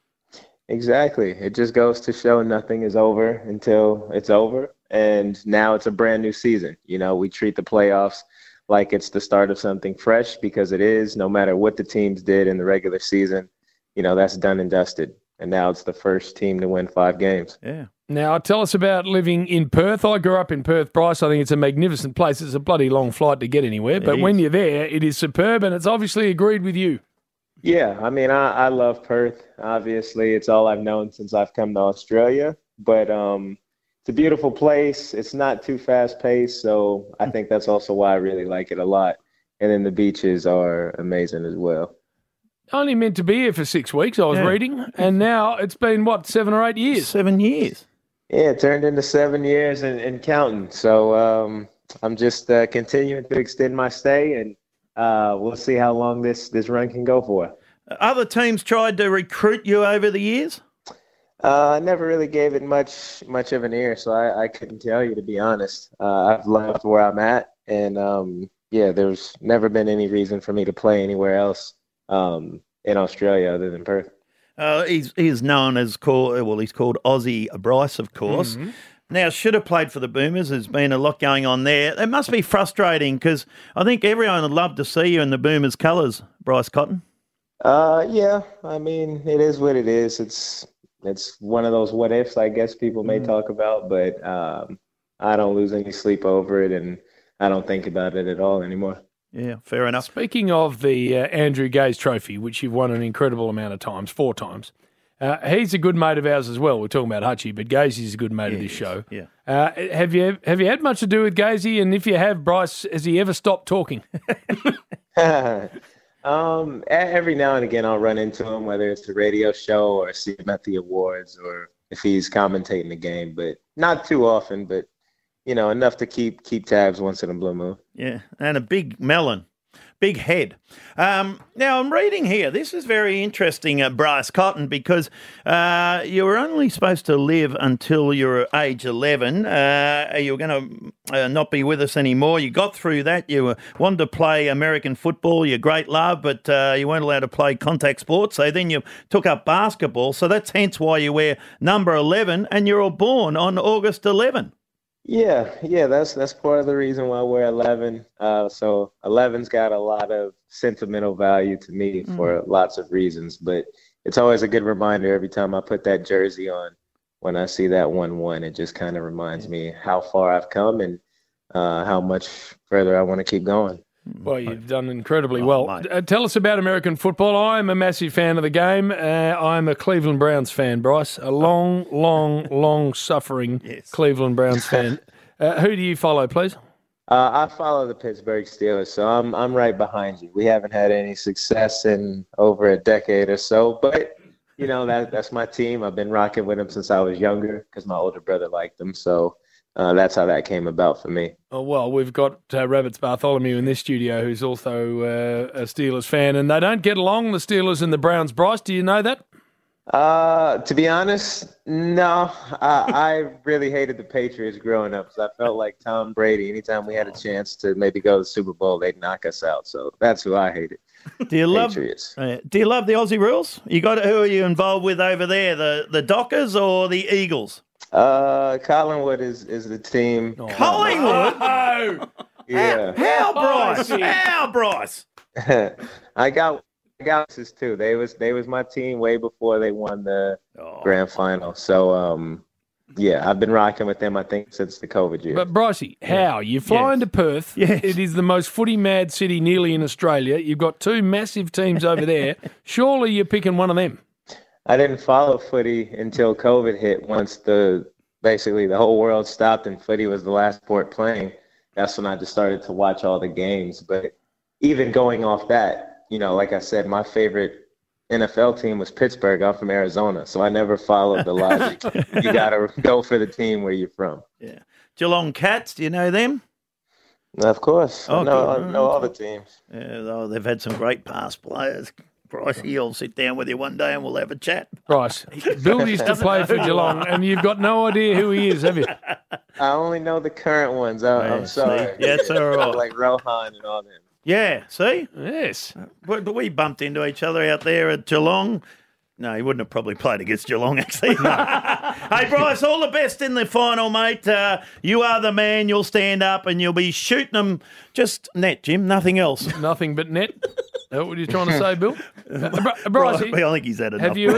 Speaker 4: Exactly. It just goes to show nothing is over until it's over. And now it's a brand new season. We treat the playoffs like it's the start of something fresh, because it is. No matter what the teams did in the regular season, that's done and dusted. And now it's the first team to win 5 games.
Speaker 6: Yeah.
Speaker 7: Now, tell us about living in Perth. I grew up in Perth, Bryce. I think it's a magnificent place. It's a bloody long flight to get anywhere. But when you're there, it is superb, and it's obviously agreed with you.
Speaker 4: Yeah, I mean, I love Perth. Obviously, it's all I've known since I've come to Australia. But it's a beautiful place. It's not too fast paced, so I think that's also why I really like it a lot. And then the beaches are amazing as well.
Speaker 7: Only meant to be here for 6 weeks, I was reading, and now it's been, 7 or 8 years?
Speaker 6: 7 years.
Speaker 4: Yeah, it turned into 7 years and counting. So I'm just continuing to extend my stay, and we'll see how long this run can go for.
Speaker 6: Other teams tried to recruit you over the years?
Speaker 4: I never really gave it much of an ear, so I couldn't tell you, to be honest. I've loved where I'm at, and there's never been any reason for me to play anywhere else in Australia other than Perth.
Speaker 6: He's known as he's called Aussie Bryce, of course. Mm-hmm. Now, should have played for the Boomers. There's been a lot going on there. It must be frustrating because I think everyone would love to see you in the Boomers' colours, Bryce Cotton.
Speaker 4: Yeah, I mean, it is what it is. It's one of those what ifs, I guess, people may talk about, but I don't lose any sleep over it, and I don't think about it at all anymore.
Speaker 6: Yeah, fair enough.
Speaker 7: Speaking of the Andrew Gaze Trophy, which you've won an incredible amount of times, 4 times, he's a good mate of ours as well. We're talking about Hutchie, but Gaze is a good mate of this show.
Speaker 6: Yeah.
Speaker 7: Have you had much to do with Gazy? And if you have, Bryce, has he ever stopped talking?
Speaker 4: Every now and again, I'll run into him, whether it's the radio show or see him at the awards or if he's commentating the game, but not too often, but enough to keep tabs once in a blue moon.
Speaker 6: Yeah, and a big melon, big head. Now, I'm reading here, this is very interesting, Bryce Cotton, because you were only supposed to live until you were age 11. You were going to not be with us anymore. You got through that. You wanted to play American football, your great love, but you weren't allowed to play contact sports. So then you took up basketball. So that's hence why you wear number 11, and you were born on August 11.
Speaker 4: Yeah, that's part of the reason why I wear 11. So 11's got a lot of sentimental value to me for lots of reasons, but it's always a good reminder every time I put that jersey on. When I see that 1-1, it just kind of reminds me how far I've come and how much further I want to keep going.
Speaker 7: Well, you've done incredibly well. Tell us about American football. I'm a massive fan of the game. I'm a Cleveland Browns fan, Bryce. A long-suffering Cleveland Browns fan. Who do you follow, please?
Speaker 4: I follow the Pittsburgh Steelers, so I'm right behind you. We haven't had any success in over a decade or so, but that's my team. I've been rocking with them since I was younger because my older brother liked them, so that's how that came about for me.
Speaker 7: Oh, well, we've got Rabbits Bartholomew in this studio who's also a Steelers fan, and they don't get along, the Steelers and the Browns. Bryce, do you know that?
Speaker 4: To be honest, no. I really hated the Patriots growing up because I felt like Tom Brady. Anytime we had a chance to maybe go to the Super Bowl, they'd knock us out. So that's who I hated.
Speaker 6: Do you love
Speaker 4: Patriots.
Speaker 6: Do you love the Aussie rules? Who are you involved with over there? The Dockers or the Eagles?
Speaker 4: Collingwood is the team.
Speaker 6: Collingwood?
Speaker 7: Oh.
Speaker 4: Yeah.
Speaker 6: How, Bryce?
Speaker 4: I got this too. They was my team way before they won the grand final. So I've been rocking with them, I think, since the COVID year.
Speaker 7: But Brycey, how? You fly into Perth.
Speaker 6: Yes.
Speaker 7: It is the most footy-mad city nearly in Australia. You've got 2 massive teams over there. Surely you're picking one of them.
Speaker 4: I didn't follow footy until COVID hit. Once basically the whole world stopped and footy was the last sport playing, that's when I just started to watch all the games. But even going off that, like I said, my favorite NFL team was Pittsburgh. I'm from Arizona, so I never followed the logic. You got to go for the team where you're from.
Speaker 6: Yeah. Geelong Cats, do you know them?
Speaker 4: Of course. I know all the teams.
Speaker 6: Yeah, they've had some great past players. Bryce, you'll sit down with you one day and we'll have a chat.
Speaker 7: Bryce, Bill used to play for Geelong, and you've got no idea who he is, have you?
Speaker 4: I only know the current ones. I'm sorry.
Speaker 6: Yeah, it's all right.
Speaker 4: Like Rohan and all them.
Speaker 6: Yeah, see?
Speaker 7: Yes.
Speaker 6: But we bumped into each other out there at Geelong. No, he wouldn't have probably played against Geelong, actually. Hey, Bryce, all the best in the final, mate. You are the man. You'll stand up and you'll be shooting them just net, Jim, nothing else.
Speaker 7: Nothing but net? What are you trying to say, Bill? Bryce,
Speaker 6: I think he's had enough.
Speaker 7: Have you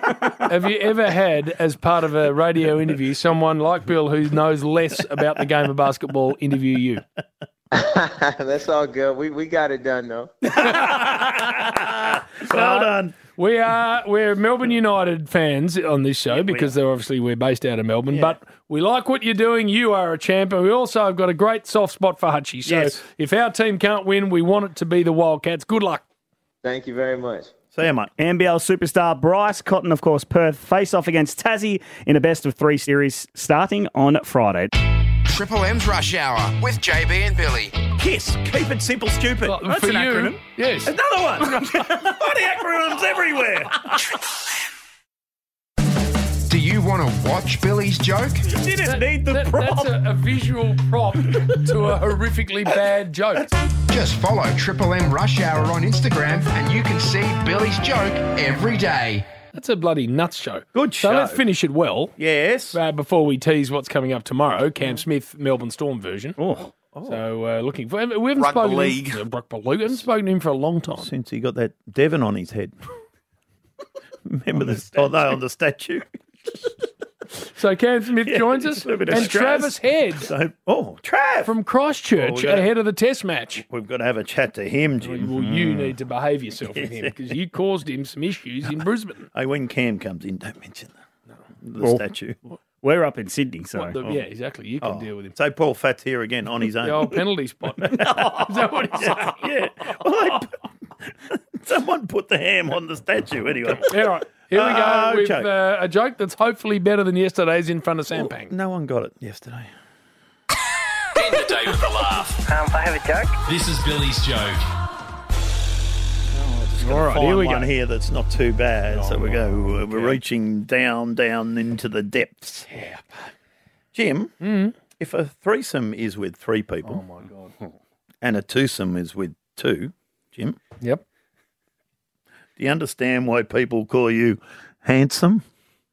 Speaker 7: ever had, as part of a radio interview, someone like Bill who knows less about the game of basketball interview you?
Speaker 4: That's all good. We got it done, though.
Speaker 6: Well done.
Speaker 7: We're Melbourne United fans on this show because we're based out of Melbourne, but we like what you're doing. You are a champ, and we also have got a great soft spot for Hutchie. So if our team can't win, we want it to be the Wildcats. Good luck.
Speaker 4: Thank you very much.
Speaker 6: See you, mate.
Speaker 11: NBL superstar Bryce Cotton, of course, Perth face off against Tassie in a best-of-3 series starting on Friday.
Speaker 3: Triple M's Rush Hour with JB and Billy.
Speaker 6: KISS. Keep it simple, stupid.
Speaker 7: Well,
Speaker 6: That's
Speaker 7: for
Speaker 6: an
Speaker 7: you,
Speaker 6: acronym.
Speaker 7: yes.
Speaker 6: Another one. Bloody acronyms everywhere.
Speaker 3: Do you want to watch Billy's joke?
Speaker 6: You didn't need the prop.
Speaker 7: That's a visual prop to a horrifically bad joke.
Speaker 3: Just follow Triple M Rush Hour on Instagram and you can see Billy's joke every day.
Speaker 7: That's a bloody nuts show.
Speaker 6: Good show.
Speaker 7: So let's finish it well.
Speaker 6: Yes.
Speaker 7: Before we tease what's coming up tomorrow, Cam Smith, Melbourne Storm version.
Speaker 6: Oh.
Speaker 7: So looking for... We haven't
Speaker 6: Rugby
Speaker 7: spoken
Speaker 6: league.
Speaker 7: To him. Rugby league. We haven't spoken to him for a long time.
Speaker 6: Since he got that Devon on his head. Remember this? On the statue.
Speaker 7: So Cam Smith joins us, and Travis Head
Speaker 6: Trav
Speaker 7: from Christchurch ahead of the Test match.
Speaker 6: We've got to have a chat to him, Jim.
Speaker 7: Well, you need to behave yourself with him because you caused him some issues in Brisbane.
Speaker 6: Hey, when Cam comes in, don't mention the statue.
Speaker 11: We're up in Sydney, so...
Speaker 7: Yeah, exactly. You can deal with him.
Speaker 6: So Paul Fat's here again on his own.
Speaker 7: The old penalty spot. Is that what he's saying?
Speaker 6: Yeah. Well, someone put the ham on the statue anyway.
Speaker 7: All right. Here we go with a joke that's hopefully better than yesterday's in front of Sampang.
Speaker 6: No one got it yesterday.
Speaker 8: End the day with a laugh.
Speaker 19: I have a joke.
Speaker 8: This is Billy's joke.
Speaker 6: All right, here we go. One here that's not too bad. So we go. We're reaching down into the depths. Yeah. Jim, if a threesome is with 3 people,
Speaker 7: oh my God,
Speaker 6: and a twosome is with 2, Jim.
Speaker 7: Yep.
Speaker 6: Do you understand why people call you handsome?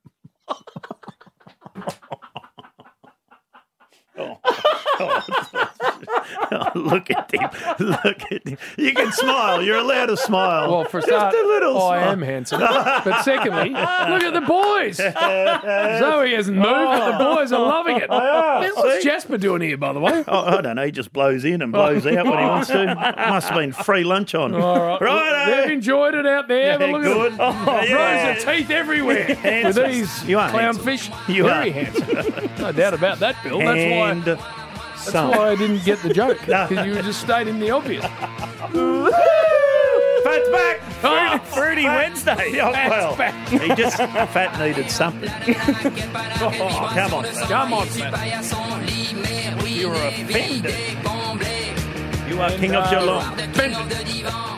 Speaker 6: Look at him. Look at him. You can smile. You're allowed to smile.
Speaker 7: Well, for a start,
Speaker 6: just a little
Speaker 7: I
Speaker 6: smile.
Speaker 7: am handsome. But secondly, look at the boys. Zoe hasn't moved, but the boys are loving it. What's Jasper doing here, by the way?
Speaker 6: I don't know. He just blows in and blows out when he wants to. Must have been free lunch on.
Speaker 7: All right. They've enjoyed it out there.
Speaker 6: Yeah,
Speaker 7: But look
Speaker 6: good.
Speaker 7: at rows of teeth everywhere with these clownfish. Very handsome. No doubt about that, Bill. That's why I didn't get the joke, because you were just stating the obvious.
Speaker 6: Fat's back!
Speaker 11: Fruity Wednesday.
Speaker 6: Yeah, back. He just, Fat needed something. Come on, Fat.
Speaker 7: Come on, Fat.
Speaker 6: You're offended. You are king of Geelong.
Speaker 7: Offended.